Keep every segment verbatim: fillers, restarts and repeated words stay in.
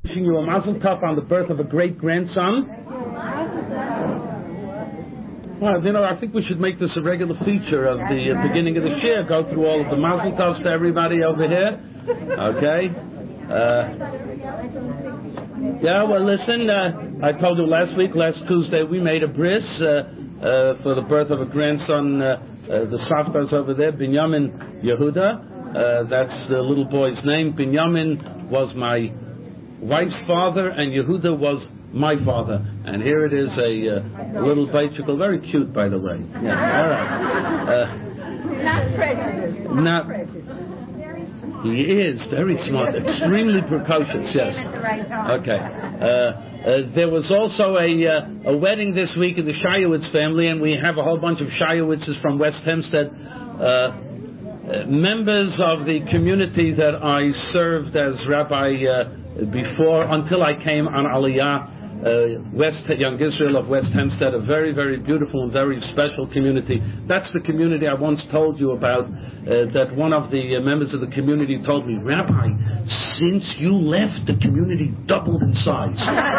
Wishing you a mazel tov on the birth of a great grandson. Well, you know, I think we should make this a regular feature of the uh, beginning of the shir. Go through all of the mazel tovs to everybody over here. Okay. Uh, yeah. Well, listen. Uh, I told you last week, last Tuesday, we made a bris uh, uh, for the birth of a grandson. Uh, uh, the Saftas over there, Binyamin Yehuda. Uh, that's the little boy's name. Binyamin was my wife's father, and Yehuda was my father. And here it is, a, uh, a little bicycle, very cute, by the way. Yeah, all right. Uh, not prejudiced. Not, not prejudiced. He is very smart, extremely precocious. Yes. Okay. Uh, uh, there was also a uh, a wedding this week in the Shayowitz family, and we have a whole bunch of Shayowitzes from West Hempstead. Uh, Uh, members of the community that I served as rabbi uh, before, until I came on Aliyah, uh, West Young Israel of West Hempstead, a very, very beautiful and very special community. That's the community I once told you about, uh, that one of the uh, members of the community told me, Rabbi, since you left, the community doubled in size.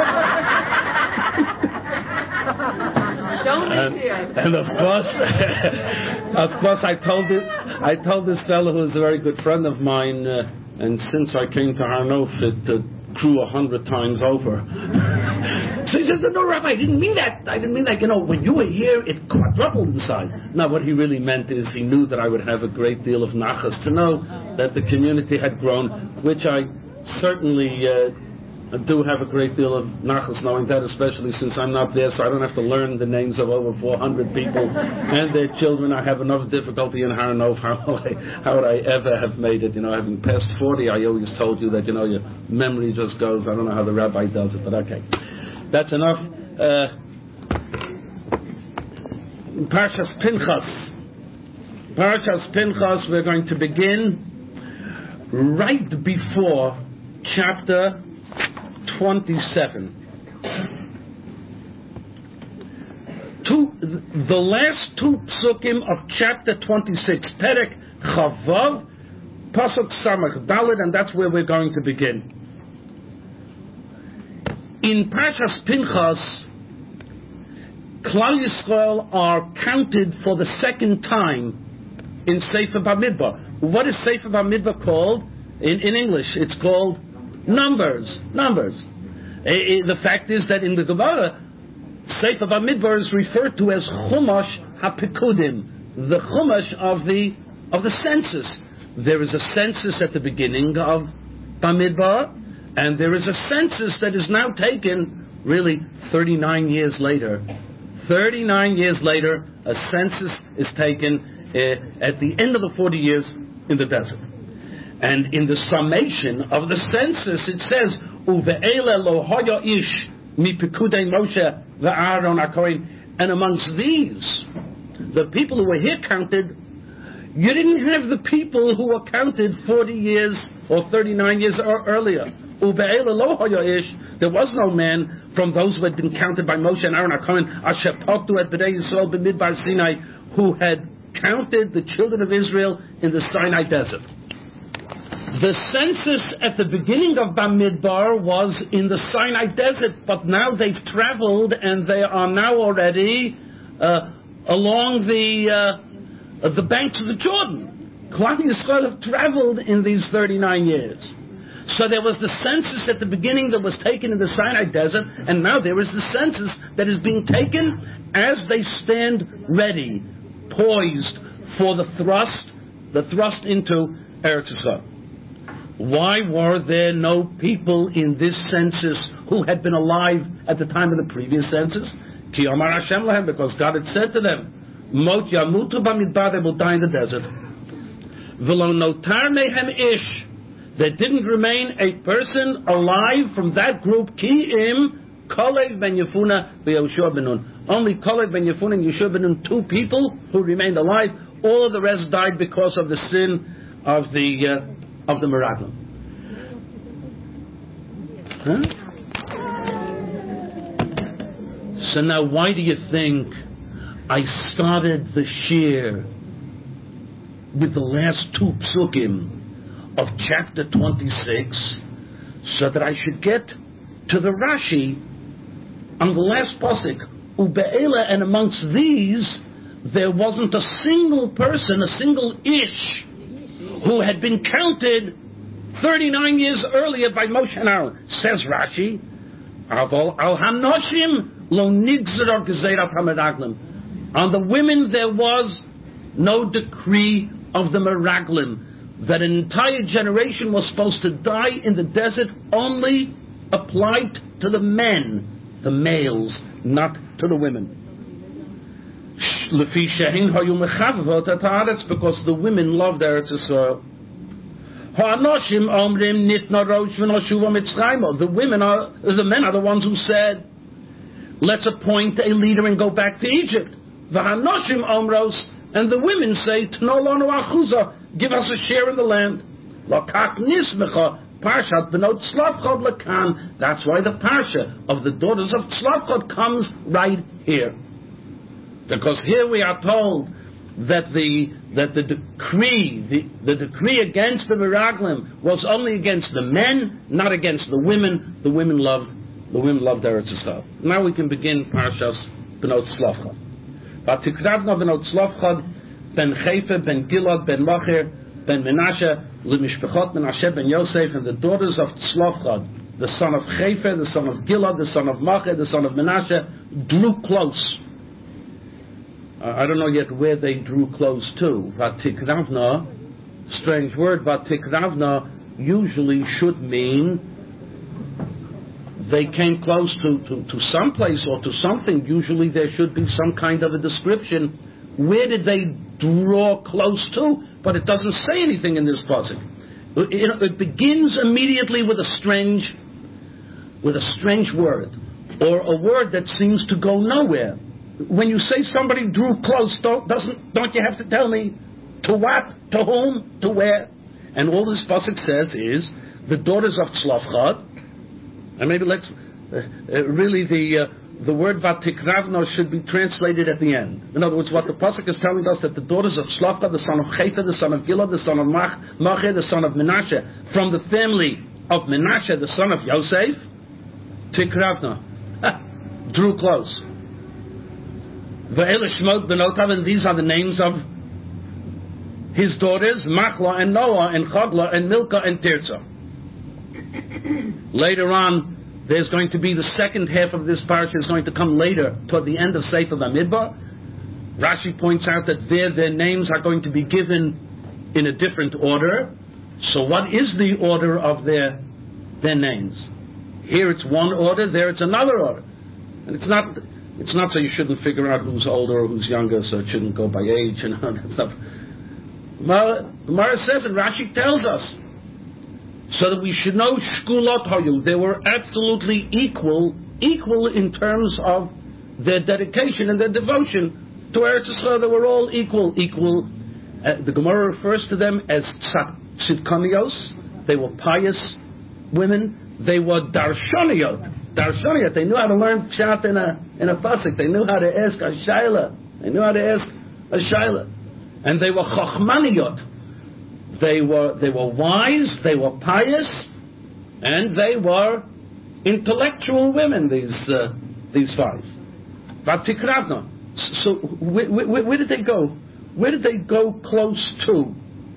Don't and, and of course, of course, I told it. I told this fellow who is a very good friend of mine, uh, and since I came to Har Nof, it uh, grew a hundred times over. So he says, "No, Rabbi, I didn't mean that. I didn't mean that. You know, when you were here, it quadrupled in size." Now, what he really meant is he knew that I would have a great deal of nachas to know that the community had grown, which I certainly. Uh, I do have a great deal of nachas knowing that, especially since I'm not there, so I don't have to learn the names of over four hundred people and their children. I have enough difficulty in Har Nof. How would I, how would I ever have made it? You know, having passed forty, I always told you that, you know, your memory just goes. I don't know how the rabbi does it, but okay. That's enough. Uh, Parshas Pinchas. Parshas Pinchas, we're going to begin right before chapter twenty-seven. Two, the last two psukim of chapter twenty-six, Perek Chavav, Pasuk Samach Dalet, and that's where we're going to begin. In Parshas Pinchas, Klal Yisrael are counted for the second time in Sefer Bamidbar. What is Sefer Bamidbar called? In, in English, it's called Numbers. Numbers. Uh, the fact is that in the Gemara, Sefer Bamidbar is referred to as Chumash HaPikudim, the Chumash of the of the census. There is a census at the beginning of Bamidbar, and there is a census that is now taken, really, thirty-nine years later. thirty-nine years later, a census is taken uh, at the end of the forty years in the desert. And in the summation of the census, it says, Uve'ele lo hoya ish mi pikudei Moshe ve'Aaron HaKohen. And amongst these, the people who were here counted, you didn't have the people who were counted forty years or thirty-nine years earlier. Uve'ele lo hoya ish. There was no man from those who had been counted by Moshe and Aaron HaKohen, Asher Poktu et B'nai Yisrael b'Midbar Sinai, who had counted the children of Israel in the Sinai desert. The census at the beginning of Bamidbar was in the Sinai desert, but now they've traveled and they are now already uh, along the uh, the banks of the Jordan. Klal Yisrael have traveled in these thirty-nine years. So there was the census at the beginning that was taken in the Sinai desert, and now there is the census that is being taken as they stand ready, poised for the thrust, the thrust into Eretz Yisrael. Why were there no people in this census who had been alive at the time of the previous census? Ki Amar Hashem lahem, because God had said to them, Mot yamutu bamidbar, they will die in the desert. V'lo notar mehem ish, there didn't remain a person alive from that group. Ki im Kalev ben Yefuna v'Yehoshua ben Nun. Only Kalev ben Yefuna and Yehoshua ben Nun, two people who remained alive. All of the rest died because of the sin of the uh, of the Meraglim. Huh? So now, why do you think I started the shir with the last two psukim of chapter twenty-six, so that I should get to the Rashi on the last pasuk, Ube'ela, and amongst these there wasn't a single person, a single ish, who had been counted thirty-nine years earlier by Moshe and Aaron. Says Rashi, Al Hanoshim lo nigzera gezerat hameraglim. On the women there was no decree of the meraglim, that an entire generation was supposed to die in the desert only applied to the men, the males, not to the women. That's because the women loved Eretz Yisrael. The women are, the men are the ones who said, let's appoint a leader and go back to Egypt. And the women say, give us a share in the land. That's why the parsha of the daughters of Tzlafchad comes right here. Because here we are told that the that the decree the, the decree against the Meraglim was only against the men, not against the women. The women loved the women loved Eretz Yisrael. Now we can begin Parshas Benot Tzlafchad. Vatikravna Benot Tzlafchad ben Chefe ben Gilad ben Machir ben Menashe Lemishpechot Menashe ben Yosef, and the daughters of Tzlafchad, the son of Chefe, the son of Gilad, the son of Machir, the son of Menashe, drew close. I don't know yet where they drew close to. Vatikravna, strange word, Vatikravna usually should mean they came close to, to, to some place or to something. Usually there should be some kind of a description. Where did they draw close to? But it doesn't say anything in this pasuk. It, it begins immediately with a strange, with a strange word, or a word that seems to go nowhere. When you say somebody drew close, don't, doesn't, don't you have to tell me to what, to whom, to where? And all this pasuk says is the daughters of Tzlafchad, and maybe let's uh, uh, really the uh, the word Vatikravna should be translated at the end. In other words, what the pasuk is telling us, that the daughters of Tzlafchad, the son of Chefe, the son of Gilad, the son of Mach, Machir, the son of Menashe, from the family of Menashe, the son of Yosef, Tikravna, drew close. And these are the names of his daughters, Machla and Noah and Chagla and Milcah and Tirzah. Later on, there's going to be the second half of this parsha is going to come later, toward the end of Sefer Bamidbar. Rashi points out that there their names are going to be given in a different order. So what is the order of their their names? Here it's one order, there it's another order. And it's not... It's not so you shouldn't figure out who's older or who's younger, so it shouldn't go by age and all that stuff. The Mara says, and Rashi tells us, so that we should know Shkulot Hayu, they were absolutely equal, equal in terms of their dedication and their devotion to Eretz Yisrael. They were all equal, equal. Uh, the Gemara refers to them as Tzidkanios. They were pious women. They were Darshoniyot. Darshoniyot, they knew how to learn Pshat in a in a pasuk. They knew how to ask a shaila. They knew how to ask a shaila, and they were Chachmaniyot. They were they were wise. They were pious, and they were intellectual women. These uh, these five. Vatikravna. So where, where, where did they go? Where did they go close to?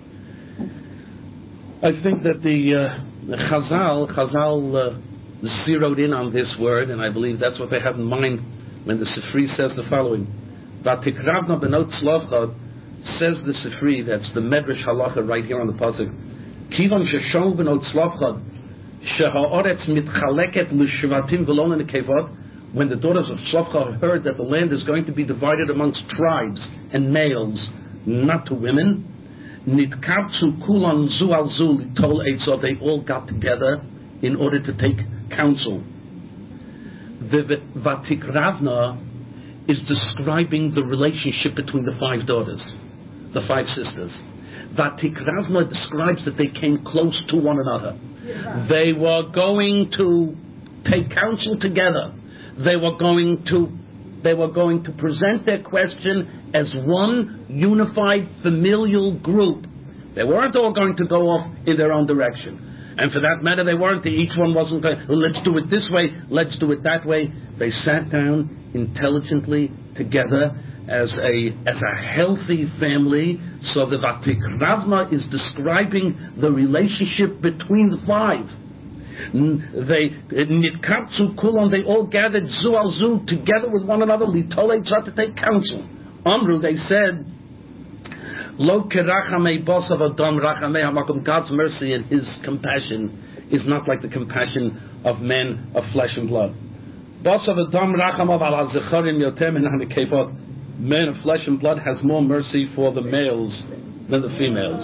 I think that the, uh, the Chazal Chazal. Uh, zeroed in on this word, and I believe that's what they have in mind when the Sifri says the following. Vatikravna benot Tzlafchad, says the Sifri, that's the Medrash Halacha right here on the pasuk. Kivan sheshon benot Tzlafchad, sheha'oretz mitchaleket l'shvatim v'lo nekevot. When the daughters of Tzlafchad heard that the land is going to be divided amongst tribes and males, not to women, nitkatsu kulan zu al zu litol eitzot, they all got together in order to take counsel. The Vatikravna is describing the relationship between the five daughters, the five sisters. Vatikravna describes that they came close to one another. Yeah. They were going to take counsel together. They were going to they were going to present their question as one unified familial group. They weren't all going to go off in their own direction. And for that matter, they weren't. Each one wasn't going, well, let's do it this way, let's do it that way. They sat down intelligently together as a as a healthy family. So the Vatikravna is describing the relationship between the five. They nitkatsu kulon, they all gathered zu al zu together with one another, litole tzar, to take counsel. Amru, they said, Lo kerachamei bosav adam rachamei hamakom. God's mercy and His compassion is not like the compassion of men of flesh and blood. Bosav adam rachamav al hazecharim yoter min hanekevot. Man of flesh and blood has more mercy for the males than the females.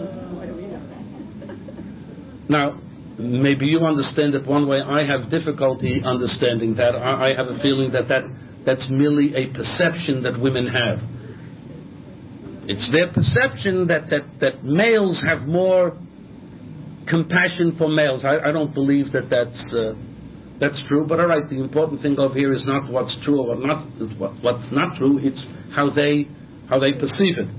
Now, maybe you understand it one way. I have difficulty understanding that. I, I have a feeling that, that that's merely a perception that women have. It's their perception that, that, that males have more compassion for males. I, I don't believe that that's uh, that's true. But all right, the important thing over here is not what's true or what not what, what's not true. It's how they how they perceive it.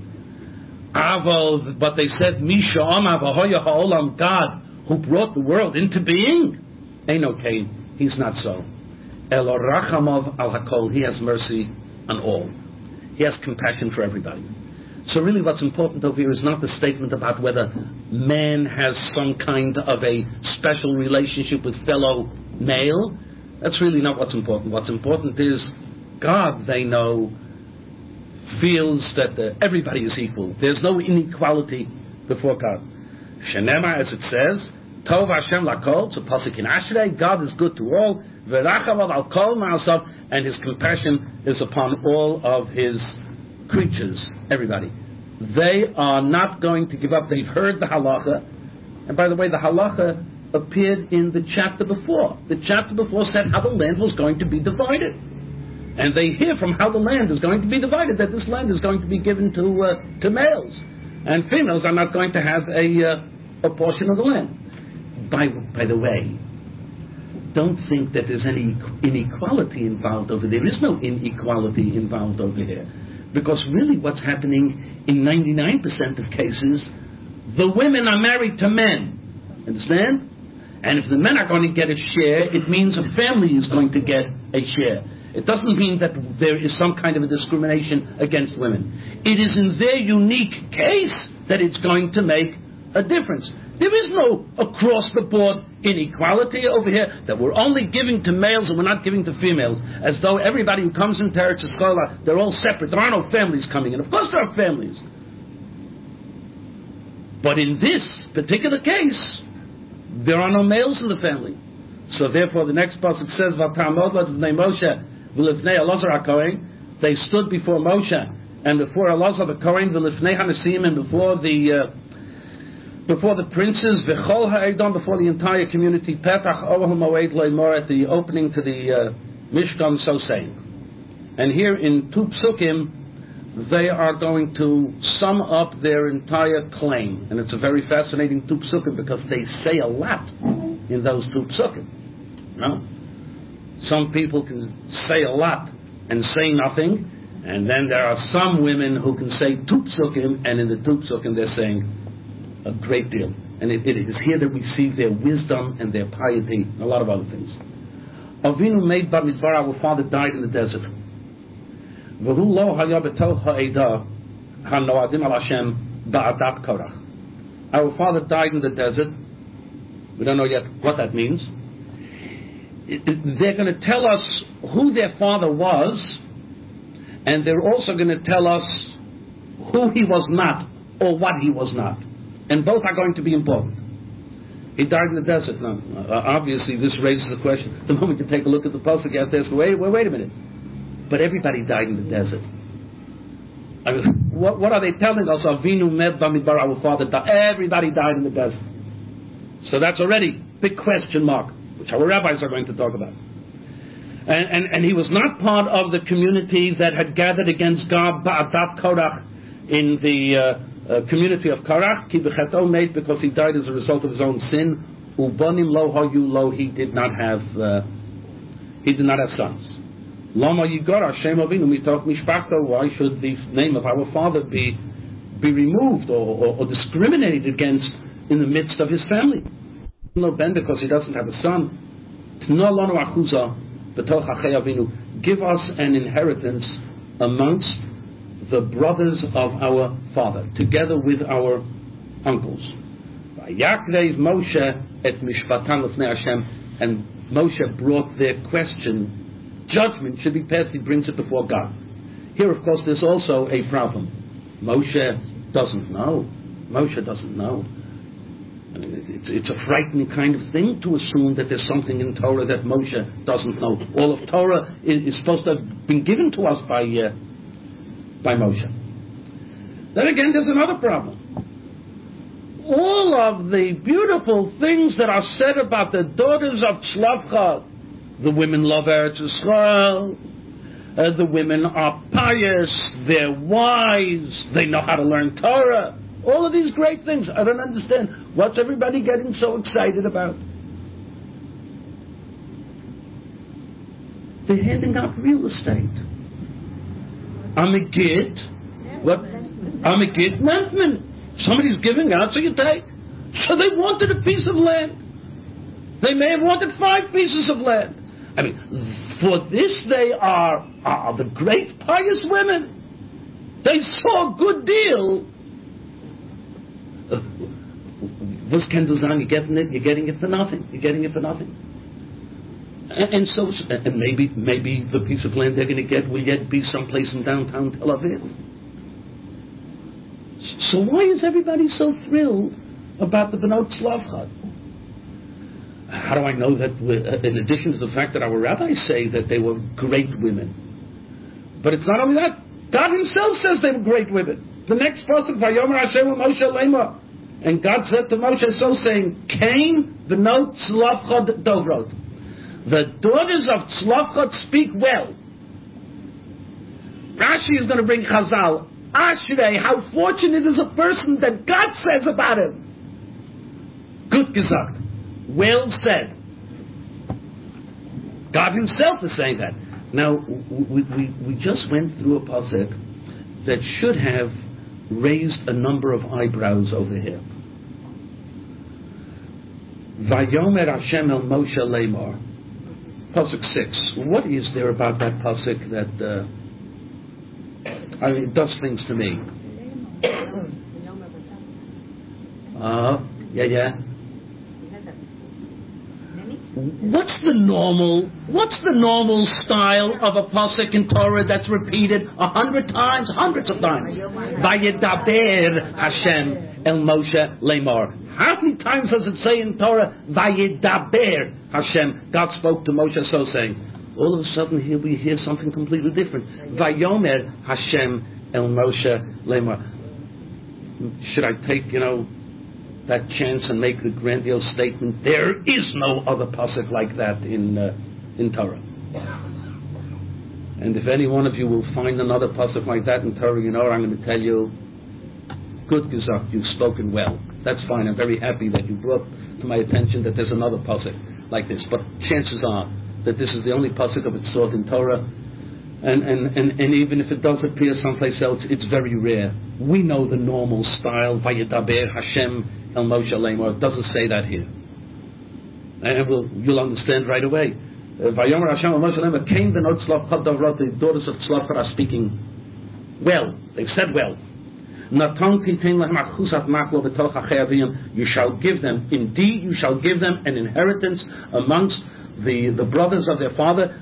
Aval, but they said, Misha Amar v'hoya ha'olam, God who brought the world into being, Eino Kain, He's not so. Elo rachamav al hakol, He has mercy on all. He has compassion for everybody. So really what's important over here is not the statement about whether man has some kind of a special relationship with fellow male. That's really not what's important. What's important is God, they know, feels that uh, everybody is equal. There's no inequality before God. Shenema, as it says, Tov Hashem lakol, it's a pasuk in Ashrei, God is good to all, v'rachavav al kol ma'asav, and His compassion is upon all of His creatures, everybody. They are not going to give up. They've heard the halacha, and by the way, the halacha appeared in the chapter before. The chapter before said how the land was going to be divided, and they hear from how the land is going to be divided that this land is going to be given to uh, to males, and females are not going to have a uh, a portion of the land. By by the way, don't think that there's any inequality involved over there. There is no inequality involved over here. Because really what's happening in ninety-nine percent of cases, the women are married to men. Understand? And if the men are going to get a share, it means a family is going to get a share. It doesn't mean that there is some kind of a discrimination against women. It is in their unique case that it's going to make a difference. There is no across-the-board inequality over here that we're only giving to males and we're not giving to females, as though everybody who comes into Eretz Yisrael, they're all separate. There are no families coming in. Of course there are families. But in this particular case, there are no males in the family. So therefore the next passage says, they stood before Moshe and before Elazar the Kohen, and before the... Uh, before the princes, v'chol ha'edom, before the entire community, petach ohel moed le'mor, at the opening to the uh, Mishkan, so saying. And here in two psukim, they are going to sum up their entire claim. And it's a very fascinating two psukim because they say a lot in those two psukim. No? Some people can say a lot and say nothing, and then there are some women who can say two psukim, and in the two psukim they're saying a great deal. And it, it is here that we see their wisdom and their piety and a lot of other things. Avinu made bar midbar, our father died in the desert. V'hu lo haya betel ha'edah ha'noadim al Hashem ba'adat korach. Our father died in the desert. We don't know yet what that means. It, it, they're going to tell us who their father was, and they're also going to tell us who he was not or what he was not. And both are going to be important. He died in the desert. Now, uh, obviously, this raises the question. The moment you take a look at the pasuk, you have to ask, wait, wait, wait a minute. But everybody died in the desert. I mean, what, what are they telling us? Avinu med bamidbar, our father died. Everybody died in the desert. So that's already big question mark, which our rabbis are going to talk about. And, and, and he was not part of the community that had gathered against God, Ba'adat Korach, in the... Uh, Uh, community of Korach, ki b'cheto made, because he died as a result of his own sin. Ubanim lo hayu lo, he did not have uh, he did not have sons. Lama yigor Hashem avinu mitok mishpachto. Why should the name of our father be be removed or, or, or discriminated against in the midst of his family? no ben because he doesn't have a son. Tno lanu achuza b'toch achei avinu. Give us an inheritance amongst the brothers of our father, together with our uncles. Vayakreiv Moshe et mishpatan l'fnei Hashem, and Moshe brought their question. Judgment should be passed. He brings it before God. Here, of course, there's also a problem. Moshe doesn't know. Moshe doesn't know. I mean, it's, it's a frightening kind of thing to assume that there's something in Torah that Moshe doesn't know. All of Torah is, is supposed to have been given to us by uh, by Moshe. Then again, there's another problem. All of the beautiful things that are said about the daughters of Tzlafcha, the women love Eretz Yisrael, uh, the women are pious, they're wise, they know how to learn Torah. All of these great things. I don't understand. What's everybody getting so excited about? They're handing out real estate. I'm a git. What? I'm a git Mentman. Somebody's giving out, so you take. So they wanted a piece of land. They may have wanted five pieces of land. I mean, for this they are, are the great pious women. They saw a good deal. What's Kenduzan? You're getting it. You're getting it for nothing. You're getting it for nothing. And, and so, and maybe, maybe the piece of land they're going to get will yet be someplace in downtown Tel Aviv. So why is everybody so thrilled about the Benot Tzlafcha? How do I know that? In addition to the fact that our rabbis say that they were great women, but it's not only that. God Himself says they were great women. The next pasuk, Vayomer Hashem Moshe Leima, and God said to Moshe, so saying, "Cain Benot Tzlafcha Dogrot." The daughters of Tzlafcha speak well. Rashi is going to bring Chazal. Ashrei, how fortunate is a person that God says about him. Gut gesagt. Well said. God Himself is saying that. Now, we, we, we just went through a pasuk that should have raised a number of eyebrows over here. Vayomer Hashem el Moshe Lemor. Pasuk six. What is there about that pasuk that uh, I mean, it does things to me? Uh, yeah, yeah. What's the normal? What's the normal style of a pasuk in Torah that's repeated a hundred times, hundreds of times? Vayedaber Hashem el Moshe Lemor. How many times does it say in Torah, Vayedaber Hashem? God spoke to Moshe, so saying. All of a sudden, here we hear something completely different. Vayomer Hashem el Moshe Lemor. Should I take, you know, that chance and make the grandiose statement? There is no other pasuk like that in uh, in Torah. And if any one of you will find another pasuk like that in Torah, you know what I'm going to tell you? Good gesagt, you've spoken well. That's fine. I'm very happy that you brought to my attention that there's another pasuk like this. But chances are that this is the only pasuk of its sort in Torah. And, and, and, and even if it does appear someplace else, it's very rare. We know the normal style, Vayedaber Hashem el Moshe Lemor. It doesn't say that here. And we'll, you'll understand right away. Vayomer Hashem el Moshe Lemor, Cain Benot Tzlafcha Davrot, the daughters of Tzlafcha are speaking well. They've said well. You shall give them, indeed you shall give them an inheritance amongst the, the brothers of their father.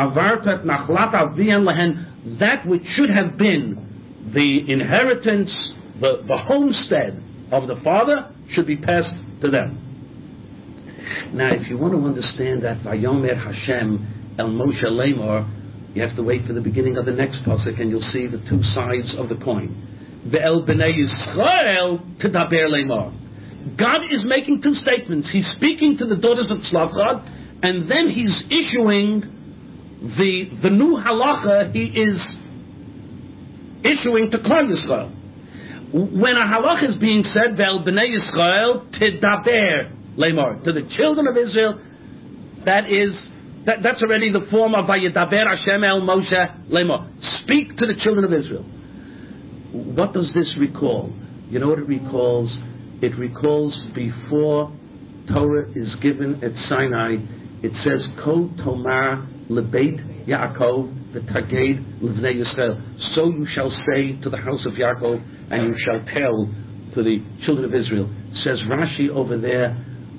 That which should have been the inheritance, the, the homestead of the father, should be passed to them. Now, if you want to understand that Vayomer Hashem el Moshe Lemor, you have to wait for the beginning of the next pasuk, and you'll see the two sides of the coin. Ve'el b'nei Yisrael tedaber Lemor. God is making two statements. He's speaking to the daughters of Tzlafcha, and then He's issuing the the new halacha. He is issuing to Klal Yisrael. When a halacha is being said, Ve'el b'nei Yisrael tedaber Lemor, to the children of Israel, that is that, that's already the form of Vayedaber Hashem el Moshe Lemor. Speak to the children of Israel. What does this recall? You know what it recalls? It recalls before Torah is given at Sinai, it says, Kol Tomar Lebeit Yaakov V'Taged L'Vnei Yisrael. So you shall say to the house of Yaakov, and you shall tell to the children of Israel. Says Rashi over there,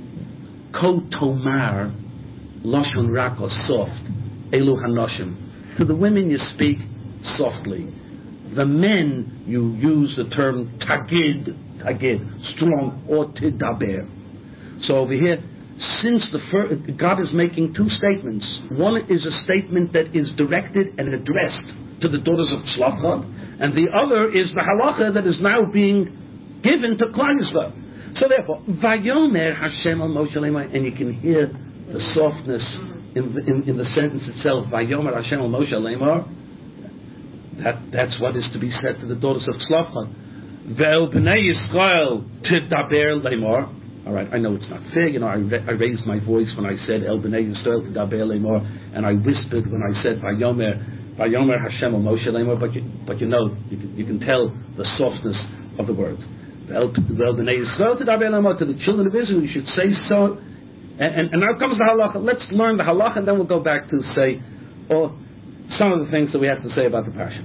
Kol Tomar Lashon Rakos, soft, Elu Hanoshim. To the women you speak softly. The men you use the term Tagid, Tagid, strong, or Tidaber. So over here, since the fir- God is making two statements. One is a statement that is directed and addressed to the daughters of Tzlafchad, and the other is the halacha that is now being given to Klal Yisrael. So therefore, Vayomer Hashem al Moshe Lemar, and you can hear the softness in the, in, in the sentence itself. Vayomer Hashem al Moshe Lemar. That that's what is to be said to the daughters of Tzlafchad. Ve'el b'nei Yisrael tidaber Lemar. All right, I know it's not fair. You know, I, ra- I raised my voice when I said El b'nei Yisrael tidaber Lemar, and I whispered when I said Vayomer Vayomer Hashem al Moshe Lemar. But you, but you know, you can, you can tell the softness of the words. Ve'el b'nei Yisrael tidaber Lemar, to the children of Israel, you should say so. And, and, and now comes the halacha. Let's learn the halacha, and then we'll go back to say, oh, some of the things that we have to say about the Passion.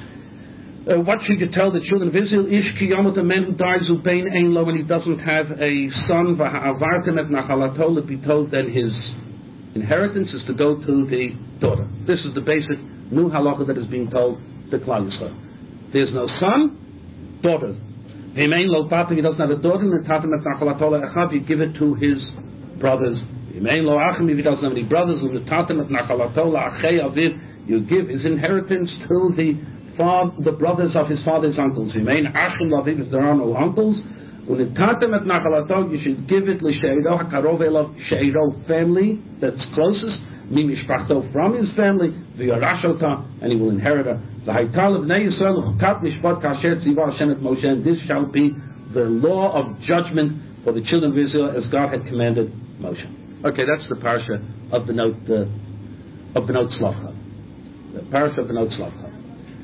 Uh, what should you tell the children of Israel? Ish ki yomot, a man who dies ubein ein lo, when he doesn't have a son, v'ha'avartem et nachalato, let be told that his inheritance is to go to the daughter. This is the basic new halacha that is being told to Klal Yisrael. There's no son, daughter. V'im ein lo tata, he doesn't have a daughter, and tatem et nachalato le'echav, you give it to his brothers. V'im ein lo achim, if he doesn't have any brothers, and tatem et nachalato le'achei aviv, you give his inheritance to the father, the brothers of his father's uncles. Remain achim laviv if there are no uncles. Unitatem et nachalato, you should give it l'sheiro hakarov elav, sheiro, family that's closest, mi mishpachto, from his family, v'yarashota, and he will inherit her. V'haital b'nei Yisrael uchukat mishpat kasher tziva Hashem et Moshe, and this shall be the law of judgment for the children of Israel as God had commanded Moshe. Okay, that's the parsha of the note uh, of the note Tzlafchad. The parsha of the note Tzlafchad.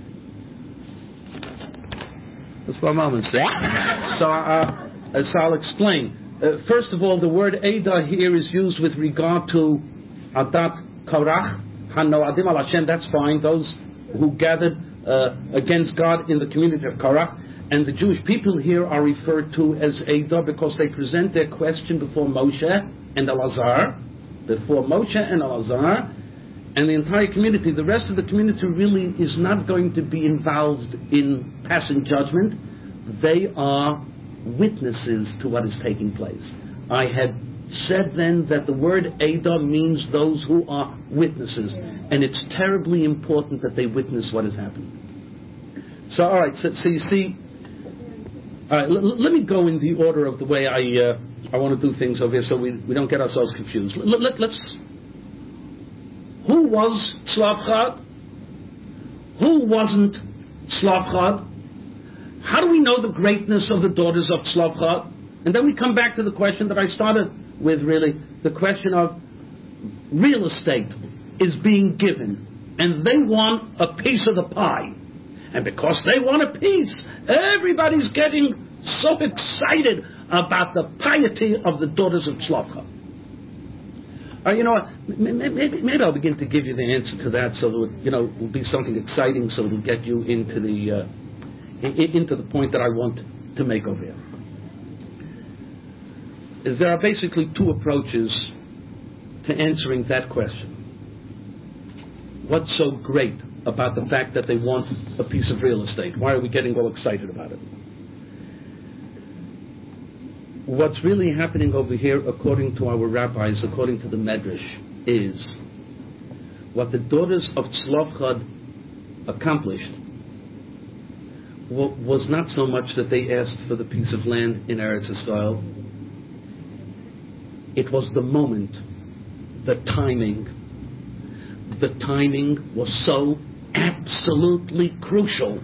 Just for a moment. So, uh, so I'll explain. Uh, first of all, the word Eidah here is used with regard to Adat Korach, Hanoadim al Hashem. That's fine. Those who gathered uh, against God in the community of Korach, and the Jewish people here are referred to as Eidah because they present their question before Moshe and Elazar, before Moshe and Elazar. And the entire community, the rest of the community really is not going to be involved in passing judgment. They are witnesses to what is taking place. I had said then that the word Eidah means those who are witnesses. And it's terribly important that they witness what is happening. So, all right, so, so you see, all right, l- let me go in the order of the way I uh, I want to do things over here so we, we don't get ourselves confused. L- let, let's... Who was Tzlafchad? Who wasn't Tzlafchad? How do we know the greatness of the daughters of Tzlafchad? And then we come back to the question that I started with, really, the question of real estate is being given, and they want a piece of the pie. And because they want a piece, everybody's getting so excited about the piety of the daughters of Tzlafchad. Uh, you know what? Maybe, maybe I'll begin to give you the answer to that, so that you know it will be something exciting, so it'll get you into the uh, into the point that I want to make over here. There are basically two approaches to answering that question. What's so great about the fact that they want a piece of real estate? Why are we getting all excited about it? What's really happening over here, according to our rabbis, according to the Medrash, is what the daughters of Tzlafchad accomplished was not so much that they asked for the piece of land in Eretz Yisrael. It was the moment, the timing. The timing was so absolutely crucial.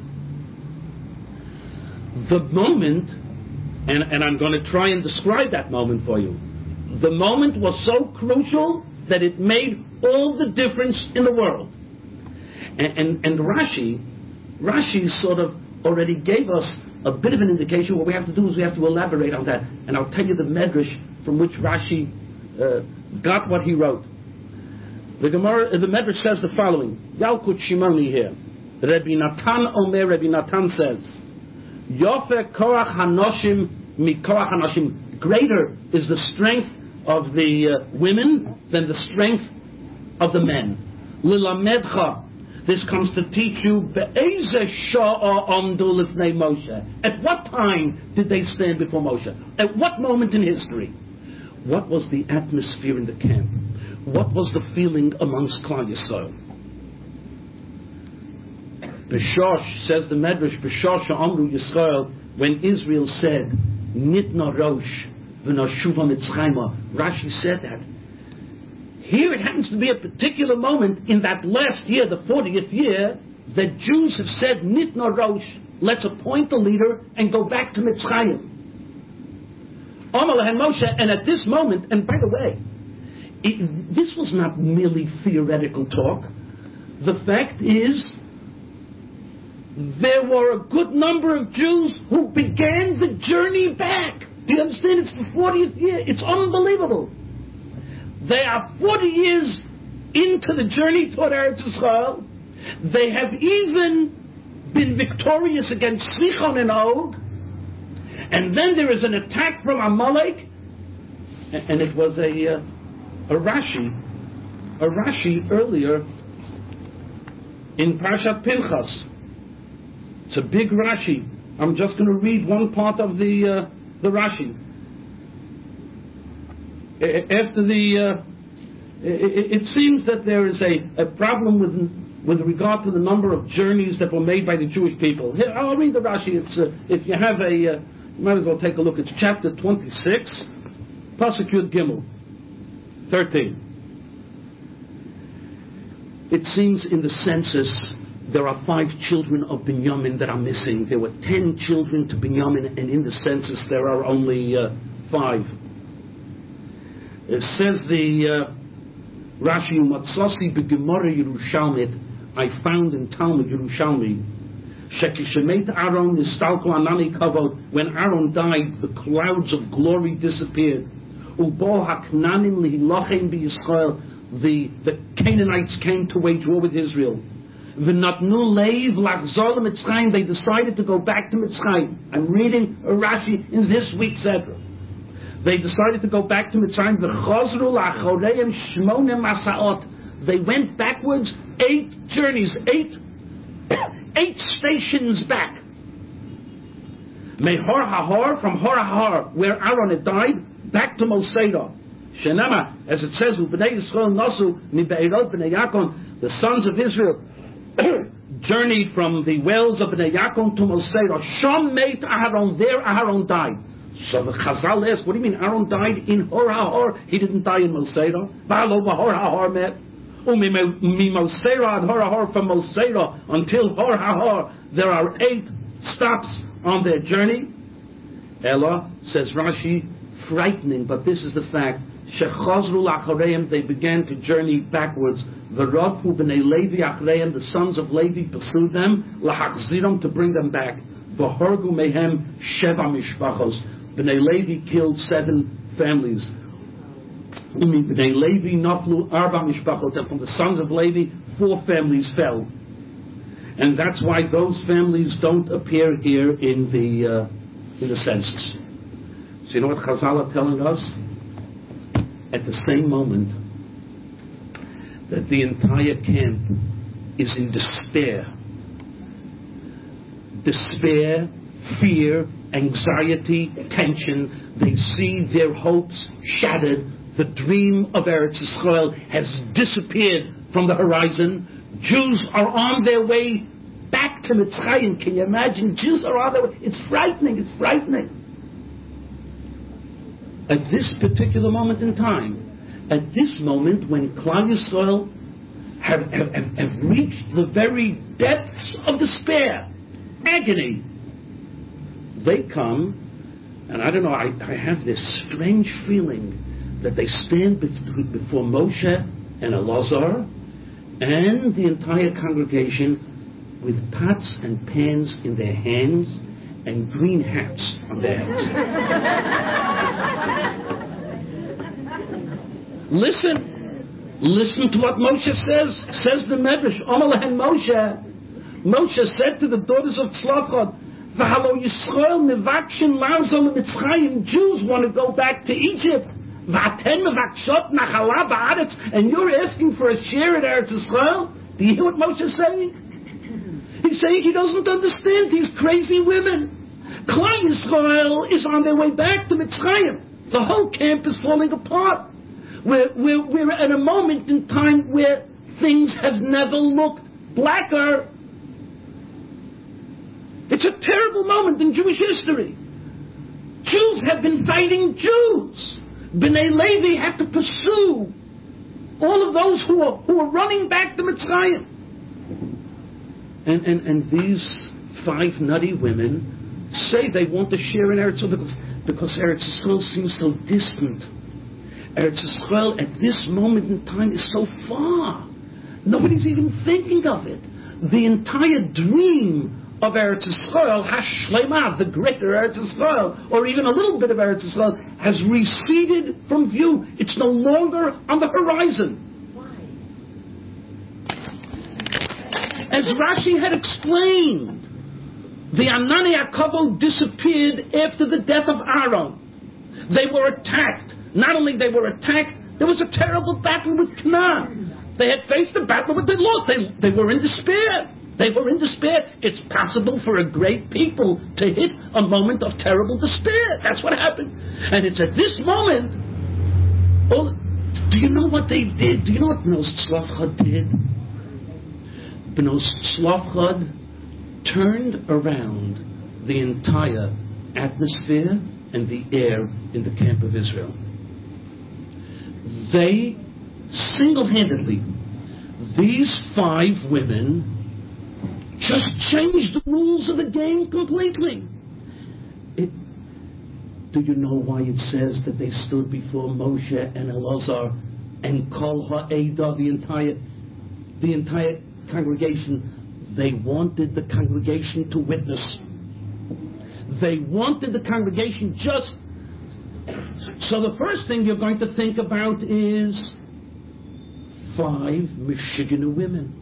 The moment, and, and I'm going to try and describe that moment for you. The moment was so crucial that it made all the difference in the world. And, and, and Rashi, Rashi sort of already gave us a bit of an indication. What we have to do is we have to elaborate on that. And I'll tell you the Medrash from which Rashi uh, got what he wrote. The Gemara, the Medrash says the following: Yalkut Shimoni here. Rabbi Natan Omer. Rabbi Natan says, Yofe Korach Hanoshim Mi Korach Hanoshim. Greater is the strength of the uh, women than the strength of the men. Lilamedcha. This comes to teach you Be'eze Sha'a Amdu Lifnei Moshe. At what time did they stand before Moshe? At what moment in history? What was the atmosphere in the camp? What was the feeling amongst Klal Yisrael? B'shosh, says the Medrash, B'shosh Amru Yisrael, when Israel said, Nitna Rosh v'Noshuva Mitzrayma, Rashi said that. Here it happens to be a particular moment in that last year, the fortieth year, that Jews have said, Nitna Rosh, let's appoint a leader and go back to Mitzrayim. Amalahem Moshe, and at this moment, and by the way, it, this was not merely theoretical talk. The fact is, there were a good number of Jews who began the journey back. Do you understand? It's the fortieth year. It's unbelievable. They are forty years into the journey toward Eretz Yisrael. They have even been victorious against Sichon and Og. And then there is an attack from Amalek. And it was a, uh, a Rashi, a Rashi earlier in Parashat Pinchas. It's a big Rashi. I'm just going to read one part of the uh, the Rashi. After the, uh, it, it seems that there is a, a problem with with regard to the number of journeys that were made by the Jewish people. Here, I'll read the Rashi. It's uh, if you have a, uh, you might as well take a look. It's chapter twenty-six, Pasuk Yud Gimel, thirteen. It seems in the census there are five children of Binyamin that are missing. There were ten children to Binyamin, and in the census there are only uh, five. It says the uh, Rashi, Matzasi beGemara Yerushalmit, I found in Talmud Yerushalmi, Shekishemet Aaron Nistalko Anani Kavod, when Aaron died, the clouds of glory disappeared. Ubo Haknanim Lihilochem BiYisrael, the the Canaanites came to wage war with Israel. V'natnu leiv lachzor Mitzrayim, they decided to go back to Mitzrayim. I'm reading a Rashi in this week's Ezra. They decided to go back to Mitzrayim. V'chozru lachoreim shmonem masaot. They went backwards eight journeys, eight eight stations back. Mehor hahor, from Hor hahor, where Aaron had died, back to Mosedah. Shenema, as it says, Ubnei Yisrael Nosu mibeirot bnei Yaakon, the sons of Israel journeyed from the wells of Bnei Yaakon to Mosedah. Shom meit Aaron, there Aaron died. So the Chazal asked, what do you mean Aaron died in Hor HaHor? He didn't die in Mosedah. Ba'alo b'Hor HaHor met. Umi Mosedah ad Hor HaHor, from Mosedah until Hor HaHor, there are eight stops on their journey. Ella, says Rashi, frightening, but this is the fact. Shechazru lachareim, they began to journey backwards. V'rodfu b'nei Levi achreim, the sons of Levi pursued them. Lahachziram, to bring them back. V'horgu mehem sheva mishpachos, b'nei Levi killed seven families. Umi b'nei Levi naflu arba mishpachos, and from the sons of Levi, four families fell. And that's why those families don't appear here in the uh, in the census. So you know what Chazal are telling us? At the same moment that the entire camp is in despair, despair, fear, anxiety, tension, they see their hopes shattered. The dream of Eretz Yisrael has disappeared from the horizon. Jews are on their way back to Mitzrayim. Can you imagine? Jews are on their way. It's frightening. It's frightening. At this particular moment in time, at this moment when Klal Yisrael have, have, have, have reached the very depths of despair, agony, they come, and I don't know, I, I have this strange feeling that they stand before Moshe and Elazar and the entire congregation with pots and pans in their hands and green hats on their heads. Listen. Listen to what Moshe says. Says the Medrash. Omalahen Moshe. Moshe said to the daughters of Tzlachot, V'halo Yisrael mevakshin lazom mitzrayim. Jews want to go back to Egypt. V'aten mevakshot nachala ba'aretz. And you're asking for a share at Eretz Yisrael? Do you hear what Moshe is saying? He's saying he doesn't understand these crazy women. Klal Yisrael is on their way back to Mitzrayim. The whole camp is falling apart. We're, we're, we're at a moment in time where things have never looked blacker. It's a terrible moment in Jewish history. Jews have been fighting Jews. B'nai Levi had to pursue all of those who are, who are running back to Mitzrayim. And, and, and these five nutty women say they want to share in Eretz Yisrael because, because Eretz Yisrael seems so distant. Eretz Yisrael at this moment in time is so far. Nobody's even thinking of it. The entire dream of Eretz Yisrael, Hashleimah, the greater Eretz Yisrael, or even a little bit of Eretz Yisrael, has receded from view. It's no longer on the horizon. As Rashi had explained, the Anani HaKavod disappeared after the death of Aaron. They were attacked. Not only they were attacked, there was a terrible battle with Canaan. They had faced a battle, but they lost. They, they were in despair. They were in despair. It's possible for a great people to hit a moment of terrible despair. That's what happened. And it's at this moment, oh, do you know what they did? Do you know what Bnos Tzlachad did? Bnos Tzlachad turned around the entire atmosphere and the air in the camp of Israel. They single-handedly, these five women just changed the rules of the game completely. It, do you know why it says that they stood before Moshe and Elazar and Kol Ha'edah, the entire, the entire congregation? They wanted the congregation to witness. They wanted the congregation just... So the first thing you're going to think about is five Michiganu women.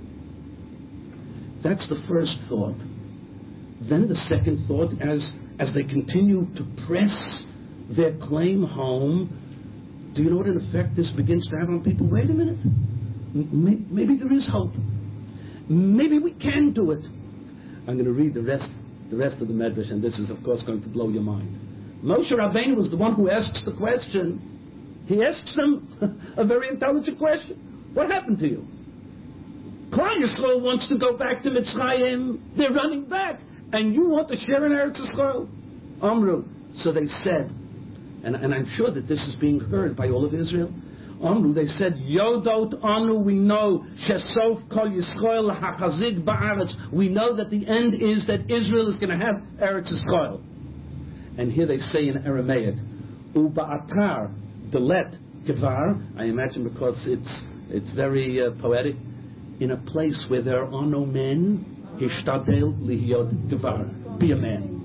That's the first thought. Then the second thought, as as they continue to press their claim home, do you know what in effect this begins to have on people? Wait a minute. Maybe, maybe there is hope. Maybe we can do it. I'm going to read the rest, the rest of the Medrash, and this is, of course, going to blow your mind. Moshe Rabbeinu was the one who asks the question. He asks them a very intelligent question. What happened to you? Klal Yisrael wants to go back to Mitzrayim. They're running back. And you want to share in Eretz Yisrael? Amru. So they said, and, and I'm sure that this is being heard by all of Israel. Amru, they said, Yodot Anu, we know, Shesof Kol Yisrael HaChazig Ba'aretz. We know that the end is that Israel is going to have Eretz Yisrael. And here they say in Aramaic, Uba'atar Delet Kevar. I imagine because it's it's very uh, poetic. In a place where there are no men, Hishtadel Lihiyot Gevar. Be a man.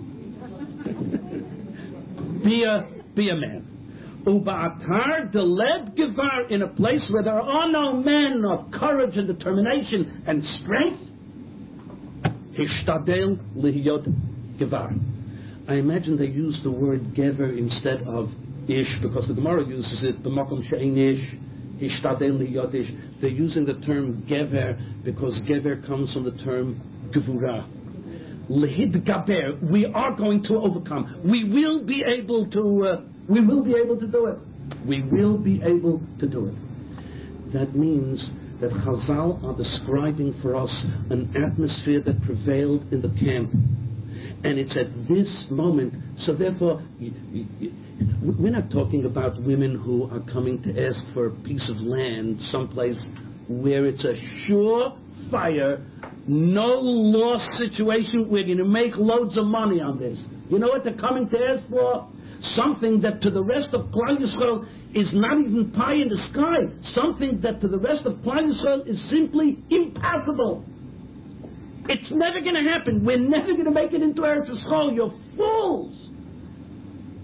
be a be a man. Uba'atar Deled Gevar, in a place where there are no men of courage and determination and strength. Hishtadel Lihiyot Gevar. I imagine they use the word Gever instead of Ish, because the Gemara uses it, B'makom she'ein Ish. They're using the term Gever because Gever comes from the term Gevura. Lehid Gaber, we are going to overcome. We will be able to. Uh, we will be able to do it. We will be able to do it. That means that Chazal are describing for us an atmosphere that prevailed in the camp, and it's at this moment. So therefore. You, you, We're not talking about women who are coming to ask for a piece of land someplace where it's a surefire, no loss situation. We're going to make loads of money on this. You know what they're coming to ask for? Something that to the rest of Klal Yisrael is not even pie in the sky. Something that to the rest of Klal Yisrael is simply impossible. It's never going to happen. We're never going to make it into Eretz Yisrael. You're fools.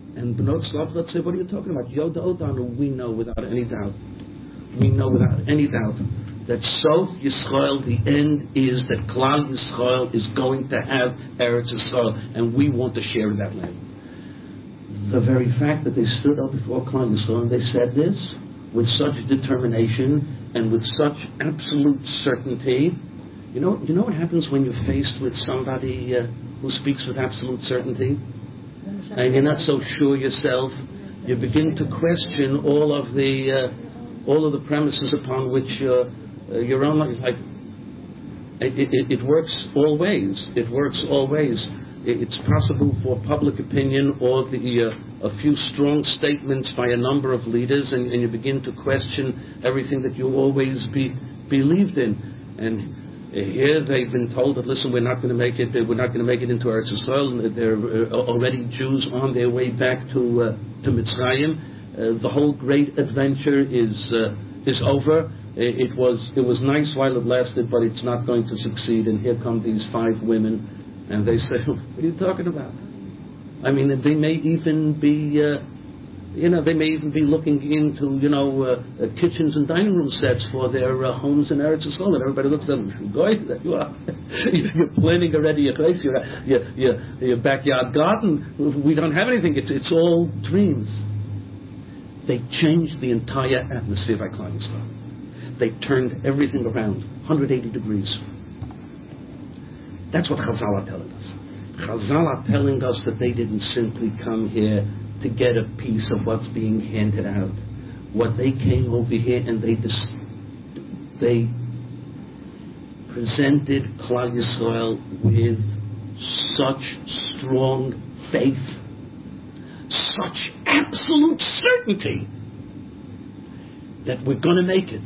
And Bnot Slavchot say, what are you talking about? Yoda Odanu, we know without any doubt. We know without any doubt that Sof Yisrael, the end is that Klal Yisrael is going to have Eretz Yisrael, and we want to share that land. The very fact that they stood up before Klal Yisrael and they said this with such determination and with such absolute certainty, you know, you know what happens when you're faced with somebody uh, who speaks with absolute certainty, and you're not so sure yourself. You begin to question all of the uh, all of the premises upon which uh, uh, your own life. Like it, it, it works all ways. It works all ways. It's possible for public opinion or the uh, a few strong statements by a number of leaders, and, and you begin to question everything that you always be believed in. And here they've been told that, listen, we're not going to make it. We're not going to make it into Eretz Yisrael. There are already Jews on their way back to uh, to Mitzrayim. Uh, the whole great adventure is uh, is over. It was it was nice while it lasted, but it's not going to succeed. And here come these five women, and they say, "What are you talking about?" I mean, they may even be. Uh, You know, they may even be looking into, you know, uh, uh, kitchens and dining room sets for their uh, homes in Eretz Yisrael, and everybody looks at them, "Goy, you are, you're planning already your place, your, your, your, your backyard garden. We don't have anything. It's, it's all dreams." They changed the entire atmosphere by Klal Yisrael. They turned everything around, one hundred eighty degrees. That's what Chazal are telling us. Chazal are telling us that they didn't simply come here to get a piece of what's being handed out. What they came over here and they dis- they presented Klal Yisrael with such strong faith, such absolute certainty that we're going to make it.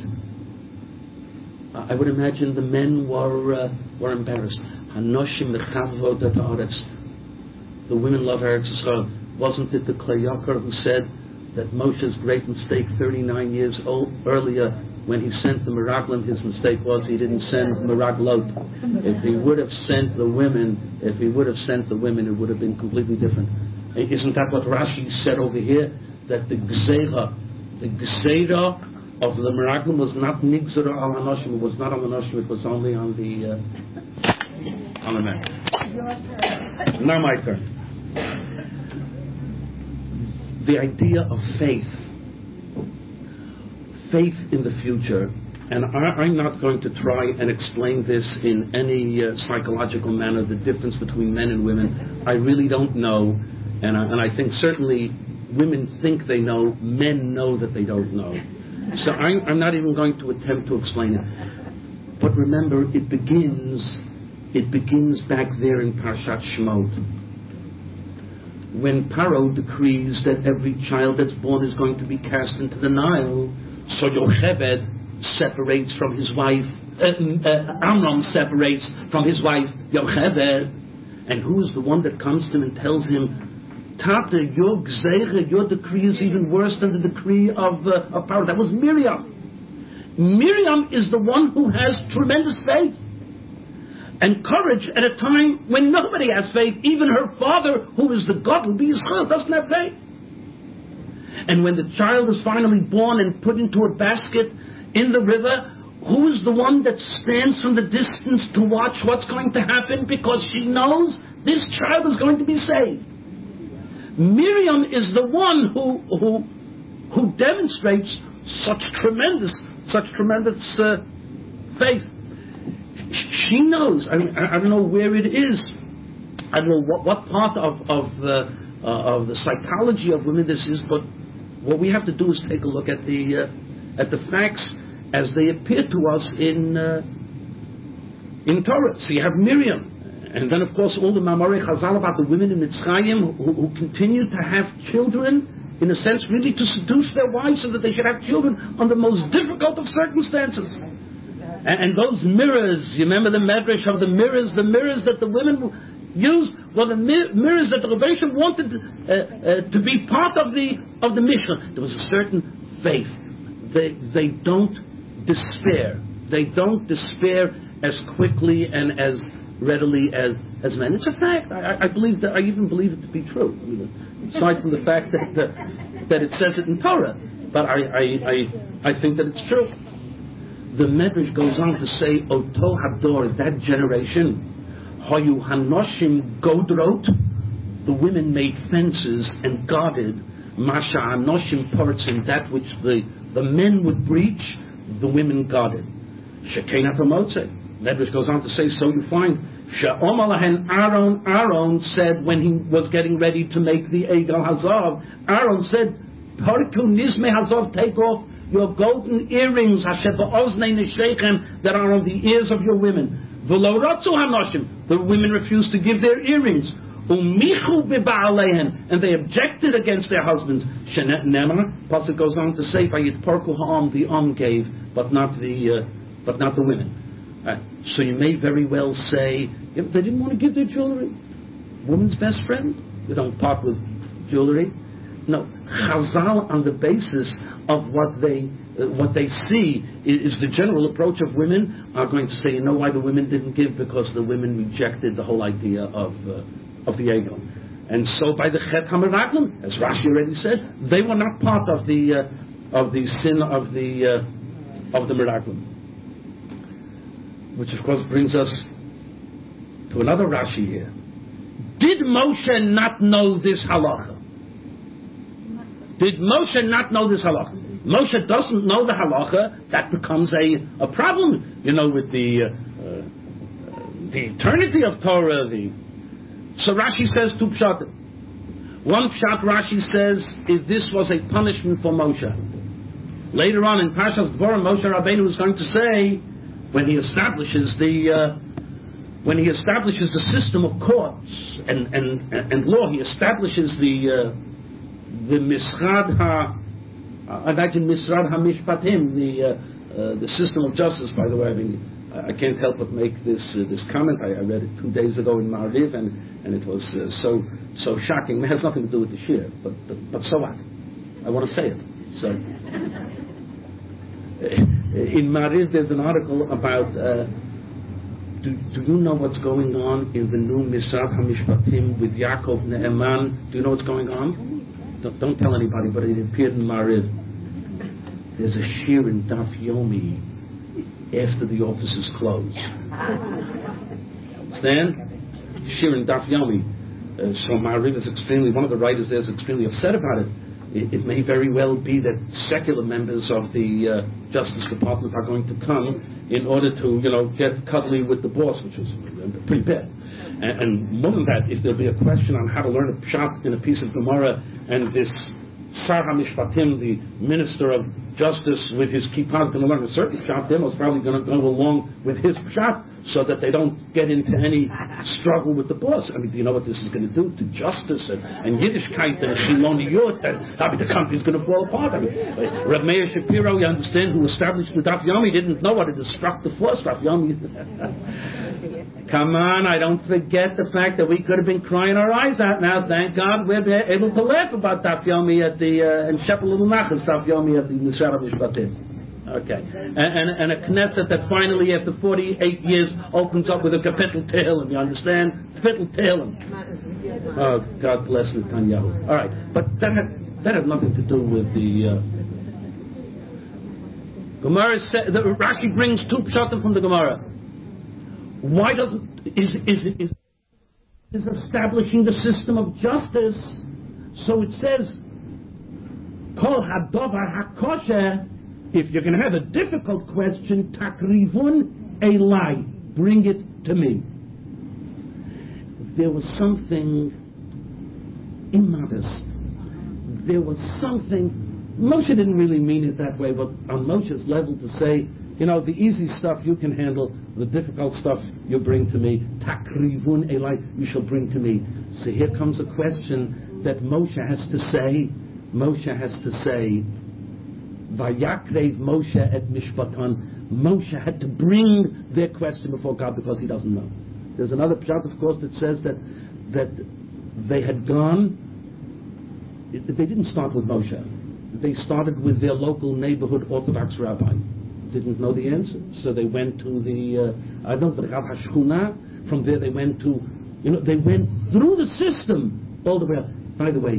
I would imagine the men were uh, were embarrassed. Hanoshim mechavod et haaretz. The women love Eretz Yisrael. Wasn't it the Klei Yakar who said that Moshe's great mistake thirty-nine years old, earlier when he sent the Meraglim, his mistake was he didn't send Meraglot. If he would have sent the women, if he would have sent the women, it would have been completely different. Isn't that what Rashi said over here? That the Gzeira, the Gzeira of the Meraglim was not Nigzera al Hanoshim, it was not on the Hanoshim, it was only on the uh, on the men. Now my turn. The idea of faith, faith in the future, and I, I'm not going to try and explain this in any uh, psychological manner, the difference between men and women. I really don't know, and I, and I think certainly women think they know, men know that they don't know. So I'm, I'm not even going to attempt to explain it. But remember, it begins, it begins back there in Parshat Shemot. When Paro decrees that every child that's born is going to be cast into the Nile, so Yocheved separates from his wife, uh, uh, Amram separates from his wife Yocheved, and who is the one that comes to him and tells him, Tata, your gzeire, your decree is even worse than the decree of, uh, of Paro. That was Miriam. Miriam is the one who has tremendous faith and courage at a time when nobody has faith. Even her father, who is the God, who be Yisrael, doesn't have faith. And when the child is finally born and put into a basket in the river, who is the one that stands from the distance to watch what's going to happen, because she knows this child is going to be saved? Miriam is the one who who who demonstrates such tremendous such tremendous uh, faith. She knows. I mean, I, I don't know where it is. I don't know what, what part of of the uh, of the psychology of women this is, but what we have to do is take a look at the uh, at the facts as they appear to us in uh, in Torah. So you have Miriam, and then of course all the Mamorei Chazal about the women in Mitzrayim who, who continue to have children, in a sense, really to seduce their wives so that they should have children under the most difficult of circumstances. And those mirrors, you remember the medrash of the mirrors, the mirrors that the women used, well, the mir- mirrors that the Rebbeinu wanted uh, uh, to be part of the of the Mishnah. There was a certain faith. They they don't despair. They don't despair as quickly and as readily as, as men. It's a fact. I, I believe that. I even believe it to be true. I mean, aside from the fact that uh, that it says it in Torah. But I, I, I, I think that it's true. The Medrash goes on to say, Oto Hador, that generation, Hoyu Hanoshim Godrot, the women made fences and guarded Masha Hanoshim Portzim, that which the, the men would breach, the women guarded. Shekenat Motze. Medrash goes on to say, so you find, She'omalahen Aaron, Aaron said when he was getting ready to make the Egel Hazav, Aaron said, Parku Nizme Hazav, take off your golden earrings that are on the ears of your women. The women refused to give their earrings. And they objected against their husbands. Pasuk goes on to say, the Om gave, but not the uh, but not the women. Uh, so you may very well say, if they didn't want to give their jewelry. Woman's best friend. You don't part with jewelry. No, Chazal, on the basis of what they uh, what they see is, is the general approach of women, are going to say, you know why the women didn't give? Because the women rejected the whole idea of uh, of the Egel. And so by the Chet HaMeraglim, as Rashi already said, they were not part of the uh, of the sin of the uh, of the Meraglim. Which of course brings us to another Rashi here. Did Moshe not know this halacha? Did Moshe not know this halacha? Moshe doesn't know the halacha, that becomes a, a problem, you know, with the uh, uh, the eternity of Torah. The so Rashi says two pshat. One pshat Rashi says if this was a punishment for Moshe. Later on in Parshas Dvorah, Moshe Rabbeinu is going to say when he establishes the uh, when he establishes the system of courts and and and law, he establishes the uh, the Misrad Ha, I imagine Misrad HaMishpatim, the uh, uh, the system of justice. By the way, I mean I can't help but make this uh, this comment. I, I read it two days ago in Ma'ariv, and and it was uh, so so shocking. It has nothing to do with the shir, but but, but so what? I want to say it. So in Ma'ariv, there's an article about. Uh, Do, do you know what's going on in the new Misrad HaMishpatim with Yaakov Ne'eman? Do you know what's going on? Don't, don't tell anybody, but it appeared in Ma'ariv. There's a shir in Daf Yomi after the offices close. Understand? Shir in Daf Yomi. Uh, so Ma'ariv is extremely, one of the writers there is extremely upset about it. It, it may very well be that secular members of the uh, Justice Department are going to come in order to, you know, get cuddly with the boss, which is pretty bad. And, and more than that, if there'll be a question on how to learn a pshat in a piece of Gemara, and this Sar HaMishpatim, the Minister of Justice, with his kippah, is going to learn a certain pshat, they're most probably going to go along with his pshat, so that they don't get into any struggle with the boss. I mean, do you know what this is going to do to justice and, and Yiddishkeit and Shiloniyut? And I mean, the country's going to fall apart. I mean, Reb Meir Shapiro, you understand, who established the Daf Yomi, didn't know what a destructive force Daf Yomi. Come on, I don't forget the fact that we could have been crying our eyes out now. Thank God we're able to laugh about Daf Yomi at the uh, and Shepel Little Nachas Daf Yomi at the Misrad HaMishpatim. Okay, and, and, and a Knesset that finally, after forty-eight years, opens up with a Kapitel Tehillim. You understand? Kapitel Tehillim. Oh, God bless Netanyahu. All right, but that had that had nothing to do with the. Uh, Gemara said the Rashi brings two pshatim from the Gemara. Why doesn't is is is is establishing the system of justice? So it says, Kol Hadovar HaKosher. If you're going to have a difficult question, takrivun elai, bring it to me. There was something immodest. There was something. Moshe didn't really mean it that way, but on Moshe's level to say, you know, the easy stuff you can handle, the difficult stuff you bring to me. Takrivun elai, you shall bring to me. So here comes a question that Moshe has to say. Moshe has to say. Vayakrev Moshe et Mishpatan. Moshe had to bring their question before God because he doesn't know. There's another pshat, of course, that says that that they had gone. They didn't start with Moshe. They started with their local neighborhood Orthodox rabbi. Didn't know the answer, so they went to the uh, I don't know the Rav Hashchuna. From there, they went to you know they went through the system all the way up. By the way,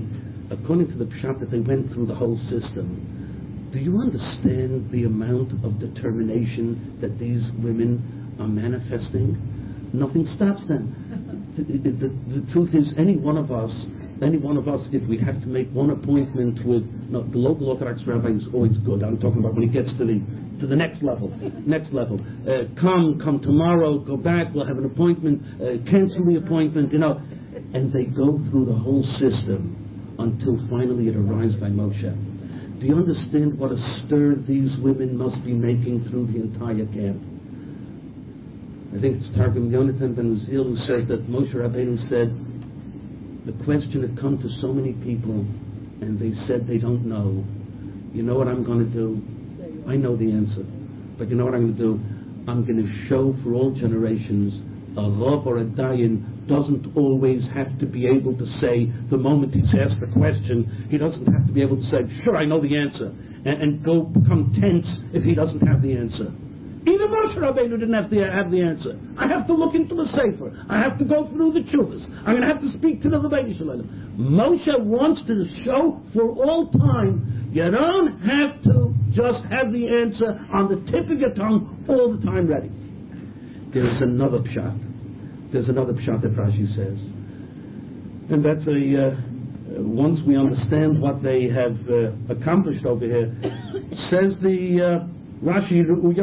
according to the pshat that they went through the whole system, do you understand the amount of determination that these women are manifesting? Nothing stops them. The, the, the, the truth is, any one of us, any one of us, if we have to make one appointment with no, the local Orthodox rabbi is always good. I'm talking about when he gets to the to the next level, next level. Uh, come, come tomorrow. Go back. We'll have an appointment. Uh, cancel the appointment. You know, and they go through the whole system until finally it arrives by Moshe. Do you understand what a stir these women must be making through the entire camp? I think it's Targum Yonatan ben Uzziel who says that Moshe Rabbeinu said the question had come to so many people and they said they don't know. You know what I'm going to do? I know the answer. But you know what I'm going to do? I'm going to show for all generations a Rav or a Dayan doesn't always have to be able to say, the moment he's asked a question, he doesn't have to be able to say, sure, I know the answer, and, and go become tense if he doesn't have the answer. Even Moshe Rabbeinu didn't have to have the answer. I have to look into the Sefer. I have to go through the Chuvas. I'm going to have to speak to the Rebbeinu Shalom. Moshe wants to show for all time, you don't have to just have the answer on the tip of your tongue all the time ready. There's another pshat. There's another pshat that Rashi says. And that's a, uh, once we understand what they have uh, accomplished over here, says the uh, Rashi,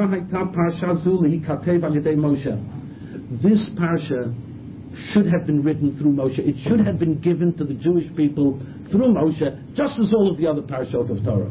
this parsha should have been written through Moshe. It should have been given to the Jewish people through Moshe, just as all of the other parashot of Torah.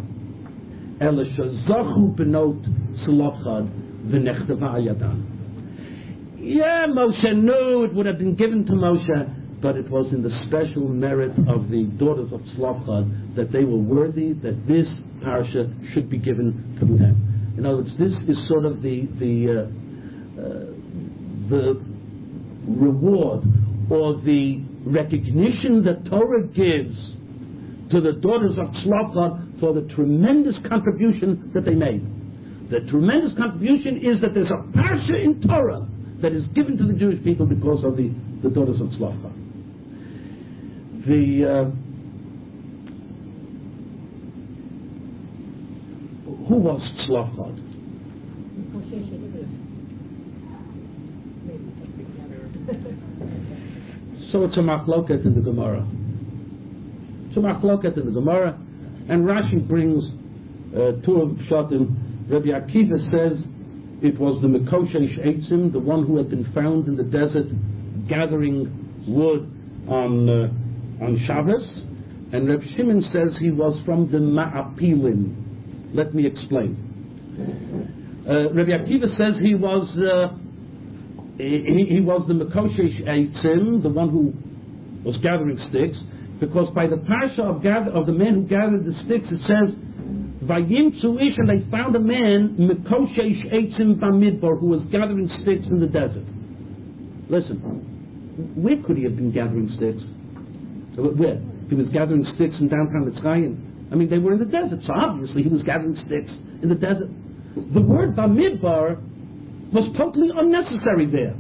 Yeah, Moshe knew it would have been given to Moshe, but it was in the special merit of the daughters of Tzlafchad that they were worthy that this parsha should be given to them. In other words, this is sort of the the uh, uh, the reward or the recognition that Torah gives to the daughters of Tzlafchad for the tremendous contribution that they made. The tremendous contribution is that there's a parsha in Torah that is given to the Jewish people because of the, the daughters of Tzlafchad. The uh, who was Tzlafchad? So it's a machloket in the Gemara. It's a machloket in the Gemara, and Rashi brings uh, two of Pshatim. Rabbi Akiva says it was the Mekoshesh Eitzim, the one who had been found in the desert gathering wood on uh, on Shabbos, and Reb Shimon says he was from the Ma'apilim. Let me explain. Uh, Rabbi Akiva says he was uh, he, he was the Mekoshesh Eitzim, the one who was gathering sticks, because by the parsha of, gather, of the man who gathered the sticks, it says Vayimtzu ish, and they found a man Mekoshesh Eitzim Bamidbar who was gathering sticks in the desert. Listen, where could he have been gathering sticks? Where? He was gathering sticks in downtown Mitzrayim. I mean, they were in the desert, so obviously he was gathering sticks in the desert. The word Bamidbar was totally unnecessary there.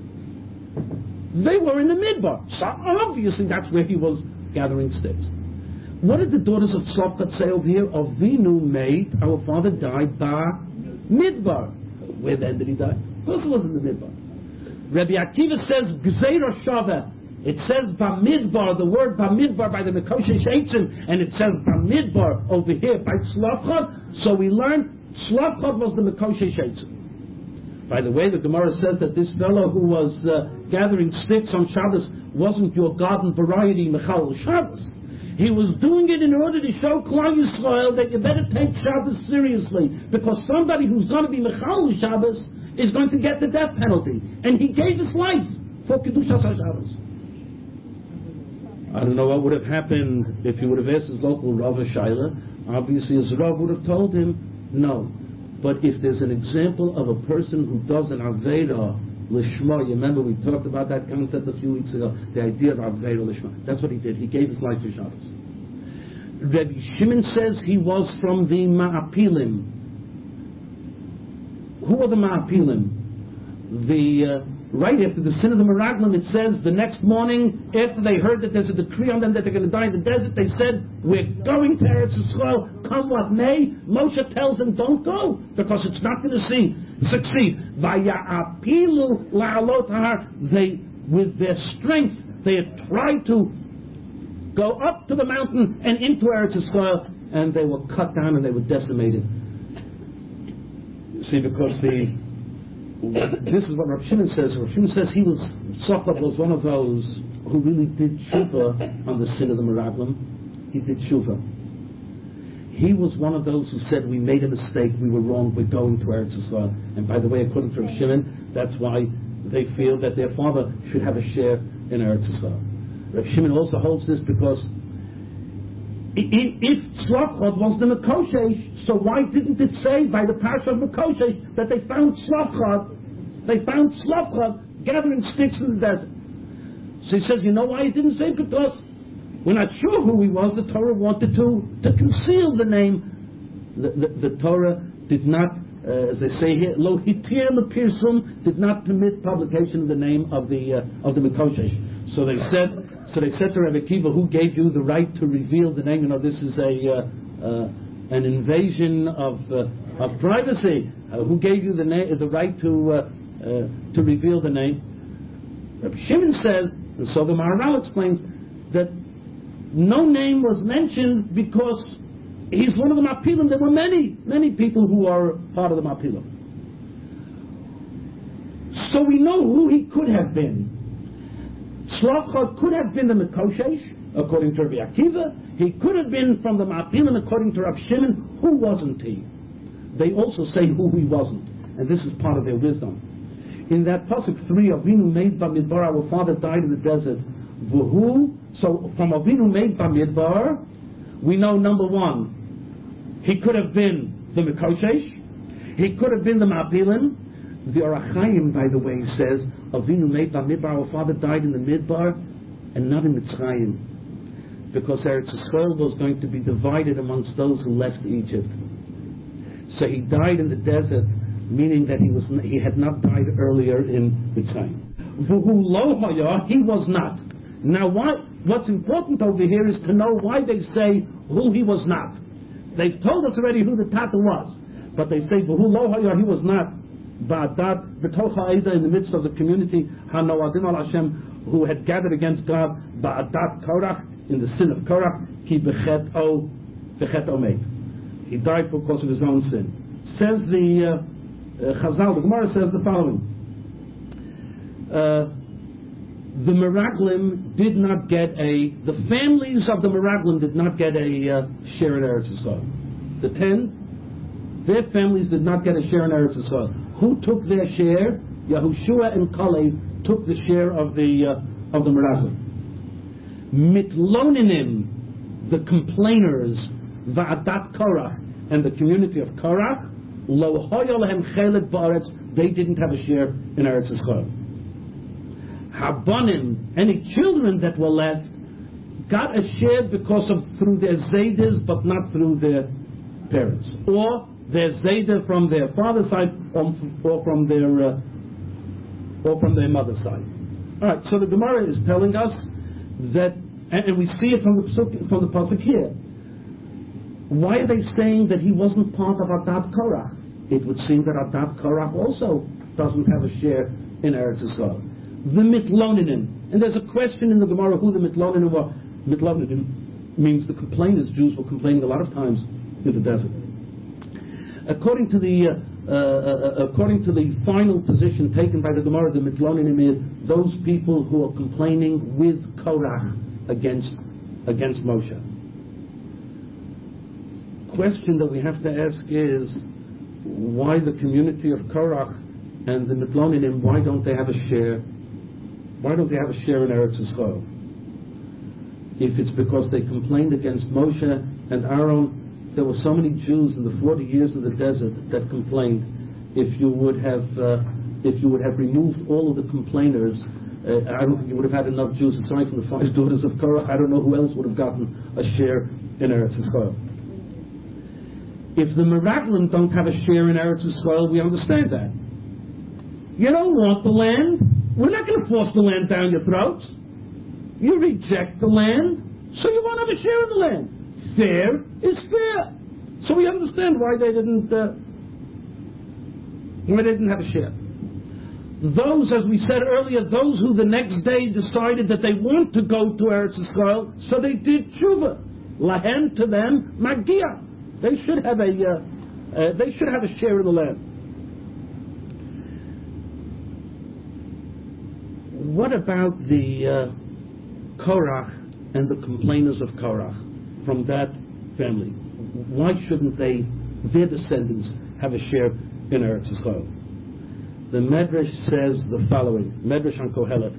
They were in the Midbar, so obviously that's where he was gathering sticks. What did the daughters of Tzlafchad say over here? Avinu made, our father died by Midbar. Where then did he die? Of course it was in the Midbar. Rabbi Akiva says, Gzeira Shava. It says Bamidbar, the word Bamidbar by the Mekoshesh Eitzim, and it says Bamidbar over here by Tzlafchad. So we learned Tzlafchad was the Mekoshesh Eitzim. By the way, the Gemara says that this fellow who was uh, gathering sticks on Shabbos wasn't your garden variety Mechal Shabbos. He was doing it in order to show Klal Yisrael that you better take Shabbos seriously, because somebody who's going to be Mechal Shabbos is going to get the death penalty. And he gave his life for Kedushas HaShabbos. I don't know what would have happened if he would have asked his local Rav Shaila. Obviously his Rav would have told him, no. But if there's an example of a person who does an Avera Lishma, you remember we talked about that concept a few weeks ago, the idea of Avera Lishma. That's what he did. He gave his life to Shabbos. Rabbi Shimon says he was from the Ma'apilim. Who are the Ma'apilim? The uh, right after the sin of the Meraglim, it says the next morning, after they heard that there's a decree on them that they're going to die in the desert, they said, we're going to Eretz Yisrael, come what may. Moshe tells them, don't go, because it's not going to see, succeed. Vaya'apilu la'alot har, they, with their strength, they had tried to go up to the mountain and into Eretz Yisrael, and they were cut down and they were decimated. See, because the this is what Rav Shimon says. Rav Shimon says he was Sochot was one of those who really did tshuva on the sin of the Meraglim. He did tshuva. He was one of those who said, we made a mistake, we were wrong, we're going to Eretz Yisrael. And by the way, according to Rav Shimon, that's why they feel that their father should have a share in Eretz Yisrael. Rav Shimon also holds this because if Tzlachot was the Mekoshesh, so why didn't it say by the parsha of Mekoshesh that they found Tzlachot, they found Tzlachot gathering sticks in the desert? So he says, you know why he didn't say? Because we're not sure who he was. The Torah wanted to, to conceal the name. The, the, the Torah did not, uh, as they say here, lo hitir lepirsum, did not permit publication of the name of the uh, of the Mekoshesh. So they said. So they said to Rebbe Kiva, who gave you the right to reveal the name? You know, this is a uh, uh, an invasion of uh, of privacy. Uh, who gave you the na- the right to uh, uh, to reveal the name? Rebbe Shimon says, and so the Maharal explains that no name was mentioned because he's one of the Mapilim. There were many, many people who are part of the Mapilim. So we know who he could have been. Tzlachot could have been the Mekoshesh, according to Rabbi Akiva. He could have been from the Mapilim, according to Rav Shimon. Who wasn't he? They also say who he wasn't, and this is part of their wisdom. In that pasuk three, Avinu made Bamidbar, our father died in the desert. V'hu, so from Avinu made Bamidbar, we know number one, he could have been the Mekoshesh. He could have been the Mapilim. The Orach Chaim, by the way, says Avinu made Bamidbar, our father died in the Midbar and not in Mitzrayim, because Eretz Yisrael was going to be divided amongst those who left Egypt. So he died in the desert, meaning that he was he had not died earlier in Mitzrayim. V'hu lo haya, he was not. Now, why, what's important over here is to know why they say who he was not. They've told us already who the Tata was, but they say v'hu lo haya, he was not. Ba'adat b'tocha Eida, in the midst of the community, Hanoadim al Hashem, who had gathered against God, Ba'adat Korach, in the sin of Korach, Ki b'chet o b'chet omeid. He died because of his own sin. Says the uh, uh, Chazal, the Gemara says the following: uh, the Meraglim did not get a, the families of the Meraglim did not get a uh, share in Eretz Yisrael. The ten, their families did not get a share in Eretz Yisrael. Who took their share? Yahushua and Kalev took the share of the uh, of the Meraglim. Mitloninim, the complainers, Va'adat Korach, and the community of Korach, Lo hoya lehem chelet ba'aretz, they didn't have a share in Eretz Yisrael. Habanim, any children that were left, got a share because of through their zaydas, but not through their parents, or their zayda from their father's side, or, or from their uh, or from their mother's side. All right. So the Gemara is telling us that, and, and we see it from the from the pasuk here. Why are they saying that he wasn't part of Adat Korach? It would seem that Adat Korach also doesn't have a share in Eretz Yisrael. The Mitloninim, and there's a question in the Gemara who the Mitloninim were. Mitloninim means the complainers. Jews were complaining a lot of times in the desert. According to the uh, uh, according to the final position taken by the Gemara, the Mitloninim is those people who are complaining with Korach against against Moshe. Question that we have to ask is, why the community of Korach and the Mitloninim, why don't they have a share? Why don't they have a share in Eretz Yisrael? If it's because they complained against Moshe and Aaron. There were so many Jews in the forty years of the desert that complained. If you would have, uh, if you would have removed all of the complainers, uh, I don't think you would have had enough Jews. Aside from the five daughters of Korach, I don't know who else would have gotten a share in Eretz Yisrael. If the Meraglim don't have a share in Eretz Yisrael, we understand that. You don't want the land. We're not going to force the land down your throats. You reject the land, so you won't have a share in the land. Fair is fair. So we understand why they didn't uh, why they didn't have a share. Those, as we said earlier, those who the next day decided that they want to go to Eretz Yisrael, so they did tshuva. Lahem, to them, magia. They should have a uh, uh, they should have a share in the land. What about the uh, Korach and the complainers of Korach from that family? Why shouldn't they, their descendants, have a share in Eretz Yisrael? The Medrash says the following, Medrash on Kohelet.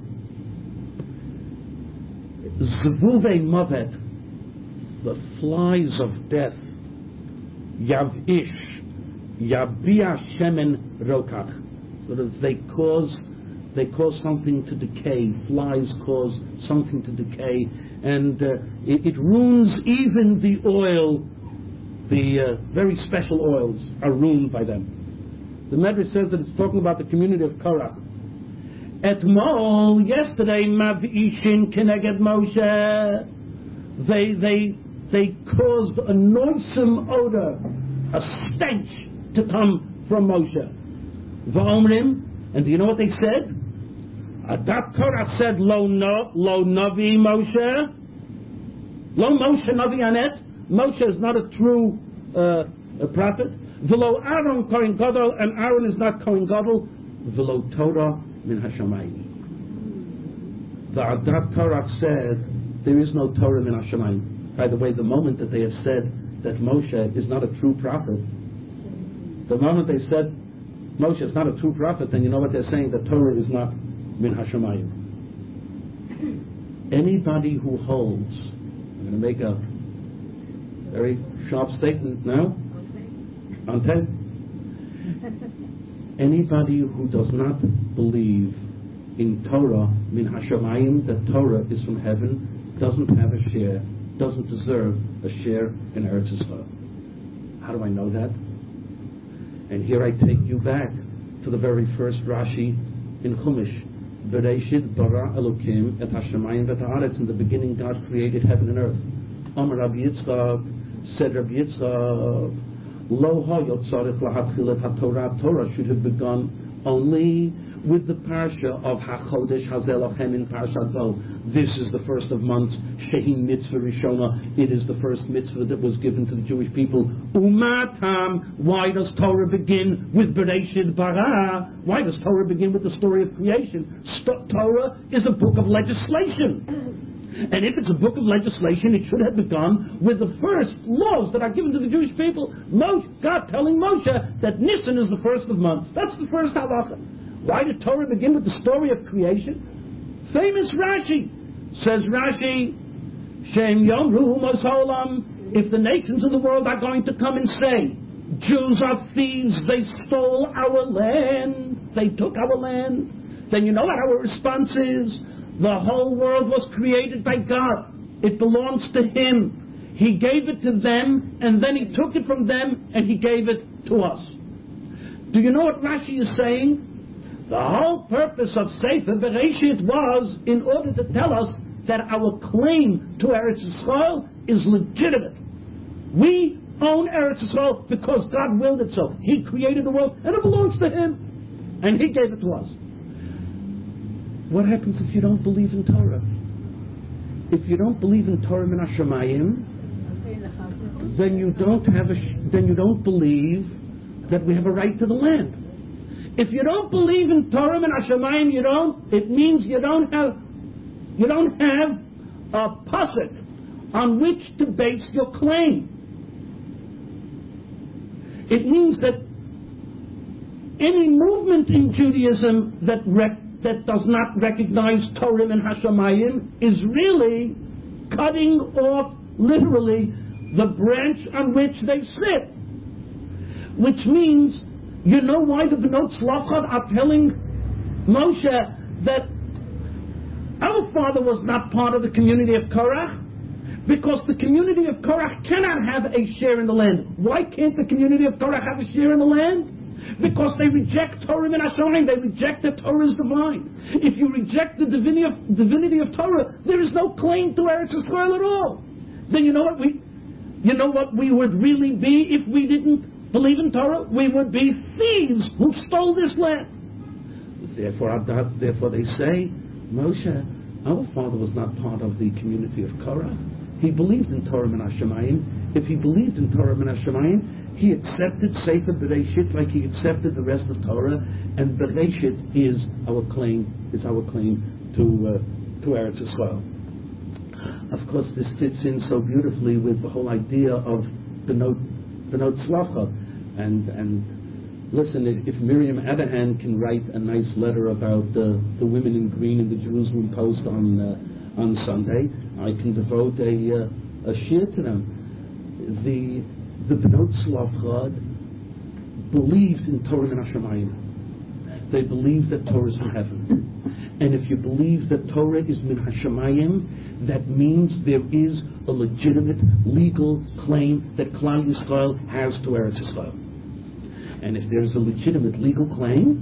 Zevuvei Movet, the flies of death, Yavish, Yabia Shemen Rokach, so that they cause they cause something to decay. Flies cause something to decay, and uh, it, it ruins even the oil. The uh, very special oils are ruined by them. The Medrash says that it's talking about the community of Korach. Etmol, yesterday, Mavishin Keneged Moshe, they they they caused a noisome odor, a stench to come from Moshe. Va'omrim, and do you know what they said? Adat Korach said, Lo no, Lo Navi Moshe, Lo Moshe Navi Anet. Moshe is not a true uh, a prophet. V'lo Aaron Kohen Gadol, and Aaron is not Kohen Gadol. V'lo Torah min Hashamayim. The Adat Korach said there is no Torah min Hashamayim. By the way, the moment that they have said that Moshe is not a true prophet, the moment they said Moshe is not a true prophet, then you know what they're saying, that Torah is not min Hashamayim. Anybody who holds, I'm going to make a very sharp statement now, on ten. Anybody who does not believe in Torah min Hashamayim, that Torah is from heaven, doesn't have a share, doesn't deserve a share in Eretz Yisrael. How do I know that? And here I take you back to the very first Rashi in Chumash. Bereshit bara Elokim et Hashamayim v'et haaretz. In the beginning God created heaven and earth. Amar Rabbi Yitzchak, said Rabbi Yitzchak, Lo hayot tzarich lahatchil et haTorah. Torah should have begun only with the parsha of HaChodesh Hazeh Lachem in Parshat Bo. This is the first of months, Shehi Mitzvah Rishona. It is the first mitzvah that was given to the Jewish people. Umatam, why does Torah begin with Bereshit bara? Why does Torah begin with the story of creation? St- Torah is a book of legislation. And if it's a book of legislation, it should have begun with the first laws that are given to the Jewish people. Moshe, God telling Moshe that Nisan is the first of months. That's the first halacha. Why did Torah begin with the story of creation? Famous Rashi. Says Rashi, Shem Yomru Mosolam, if the nations of the world are going to come and say, Jews are thieves, they stole our land, they took our land, then you know what our response is? The whole world was created by God. It belongs to Him. He gave it to them, and then He took it from them, and He gave it to us. Do you know what Rashi is saying? The whole purpose of Sefer Bereshit was in order to tell us that our claim to Eretz Yisrael is legitimate. We own Eretz Yisrael because God willed it so. He created the world, and it belongs to Him, and He gave it to us. What happens if you don't believe in Torah? If you don't believe in Torah min Hashamayim, then you don't have a, then you don't believe that we have a right to the land. If you don't believe in Torah min Hashamayim, you don't. It means you don't have, you don't have a pasuk on which to base your claim. It means that any movement in Judaism that rec- that does not recognize Torah and Hashamayim is really cutting off, literally, the branch on which they sit. Which means, you know why the Bnot Tzlachot are telling Moshe that our father was not part of the community of Korach? Because the community of Korach cannot have a share in the land. Why can't the community of Korach have a share in the land? Because they reject Torah min Hashamayim. They reject that Torah is divine. If you reject the divinity of, divinity of Torah, there is no claim to Eretz Yisrael at all. Then you know what we, you know what we would really be if we didn't believe in Torah? We would be thieves who stole this land. Therefore, therefore they say, Moshe, our father was not part of the community of Korah. He believed in Torah min Hashamayim. If he believed in Torah min Hashamayim, he accepted Sefer Bereshit like he accepted the rest of Torah, and Bereshit is our claim, is our claim to uh, to Eretz Yisrael. Of course, this fits in so beautifully with the whole idea of Benot Benot Tzlacha, and and listen, if Miriam Adahan can write a nice letter about uh, the women in green in the Jerusalem Post on uh, on Sunday, I can devote a uh, a shir to them. The The Benot Tzlacha believed in Torah min Hashamayim. They believed that Torah is from heaven. And if you believe that Torah is min Hashamayim, that means there is a legitimate legal claim that Klal Yisrael has to Eretz Yisrael. And if there is a legitimate legal claim,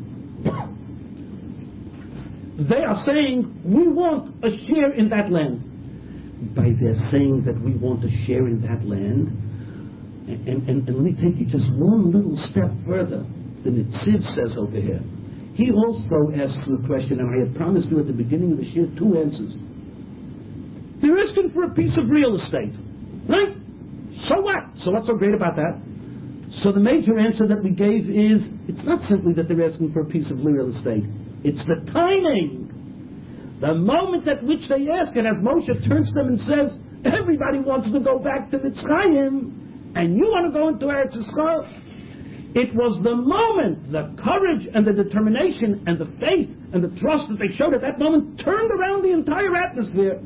they are saying, we want a share in that land. By their saying that we want a share in that land, And, and, and let me take you just one little step further. The Netziv says over here. He also asks the question, and I had promised you at the beginning of the shir two answers. They're asking for a piece of real estate, right? So what? So what's so great about that? So the major answer that we gave is, it's not simply that they're asking for a piece of real estate. It's the timing. The moment at which they ask it, as Moshe turns to them and says, everybody wants to go back to Mitzrayim, and you want to go into Eretz Yisrael. It was the moment, the courage and the determination and the faith and the trust that they showed at that moment turned around the entire atmosphere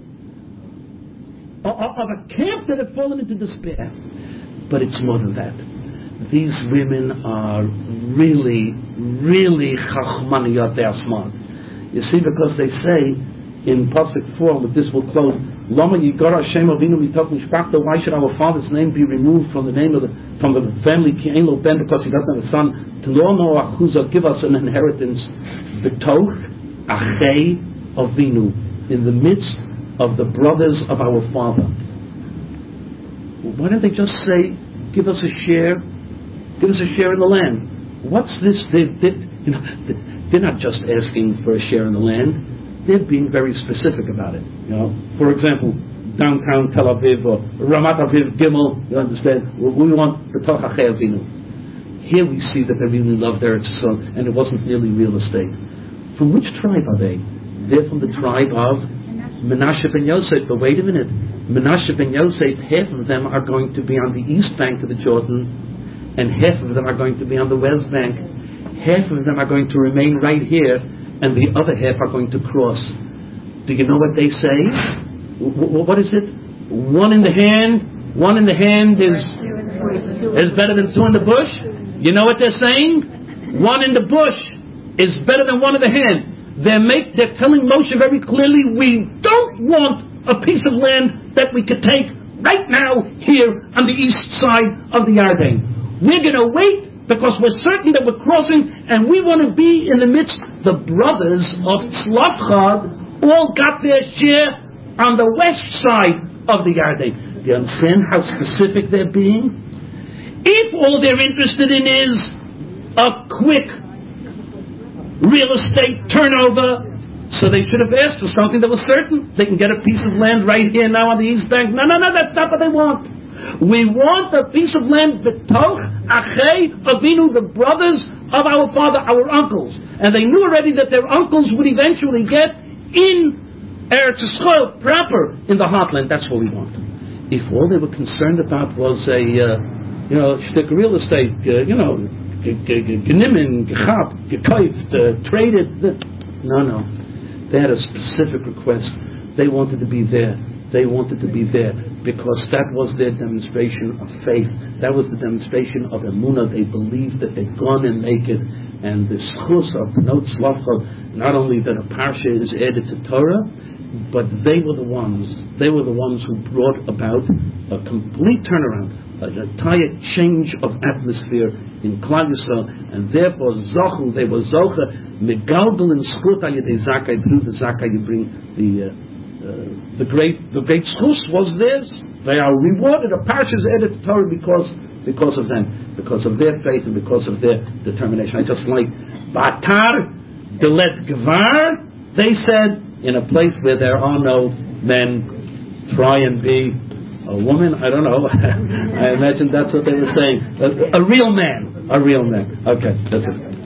of, of a camp that had fallen into despair. But it's more than that. These women are really, really chachmaniyot. They are smart. You see, because they say in Pasuk four, with this will close, Lama Yigara Hashem Avinu Mitok Mishpachta. Why should our father's name be removed from the name of the from the family Ki Ein Lo Ben, because he doesn't have a son? Tlono Achuza, give us an inheritance. Betoch Achei Avinu, in the midst of the brothers of our father. Why don't they just say, give us a share, give us a share in the land? What's this? They, they, you know, they're not just asking for a share in the land. They're being very specific about it. You know, for example, downtown Tel Aviv or Ramat Aviv Gimel. You understand? We want B'toch Achei Avinu. Here we see that they really loved Eretz Yisrael, and it wasn't really real estate. From which tribe are they? They're from the tribe of Menashe ben Yosef. But wait a minute, Menashe ben Yosef, half of them are going to be on the east bank of the Jordan, and half of them are going to be on the west bank. Half of them are going to remain right here, and the other half are going to cross. Do you know what they say? W- what is it? One in the hand, one in the hand is is better than two in the bush. You know what they're saying? One in the bush is better than one in the hand. They're make they're telling Moshe very clearly, we don't want a piece of land that we could take right now here on the east side of the Yarden. We're going to wait, because we're certain that we're crossing, and we want to be in the midst. The brothers of Tzlacha all got their share on the west side of the Yarden. Do you understand how specific they're being? If all they're interested in is a quick real estate turnover, so they should have asked for something that was certain. They can get a piece of land right here now on the east bank. No, no, no, that's not what they want. We want a piece of land, B'toch Achei Avinu, the brothers of our father, our uncles. And they knew already that their uncles would eventually get in Eretz Yisrael proper, in the heartland. That's what we want. If all they were concerned about was a, uh, you know, shtick real estate, uh, you know, genimin, gechap, gekoift, traded. No, no. They had a specific request. They wanted to be there. They wanted to be there because that was their demonstration of faith. That was the demonstration of emunah. They believed that they'd gone and make it. And the schus of Benot Tzlacha, not only that a parsha is added to Torah, but they were the ones, they were the ones who brought about a complete turnaround an entire change of atmosphere in Klal Yisrael, and therefore Zochu, they were Zocha, Megaldel and Skuta Yedei Zakai, through the Zakai you bring the uh, uh, the great the great Schus was theirs. They are rewarded. A Parshas Edet Torah because because of them, because of their faith and because of their determination. I just like Batar Delet Gvar. They said, in a place where there are no men, try and be a woman. I don't know. I imagine that's what they were saying. A, a real man. A real man. Okay, that's it.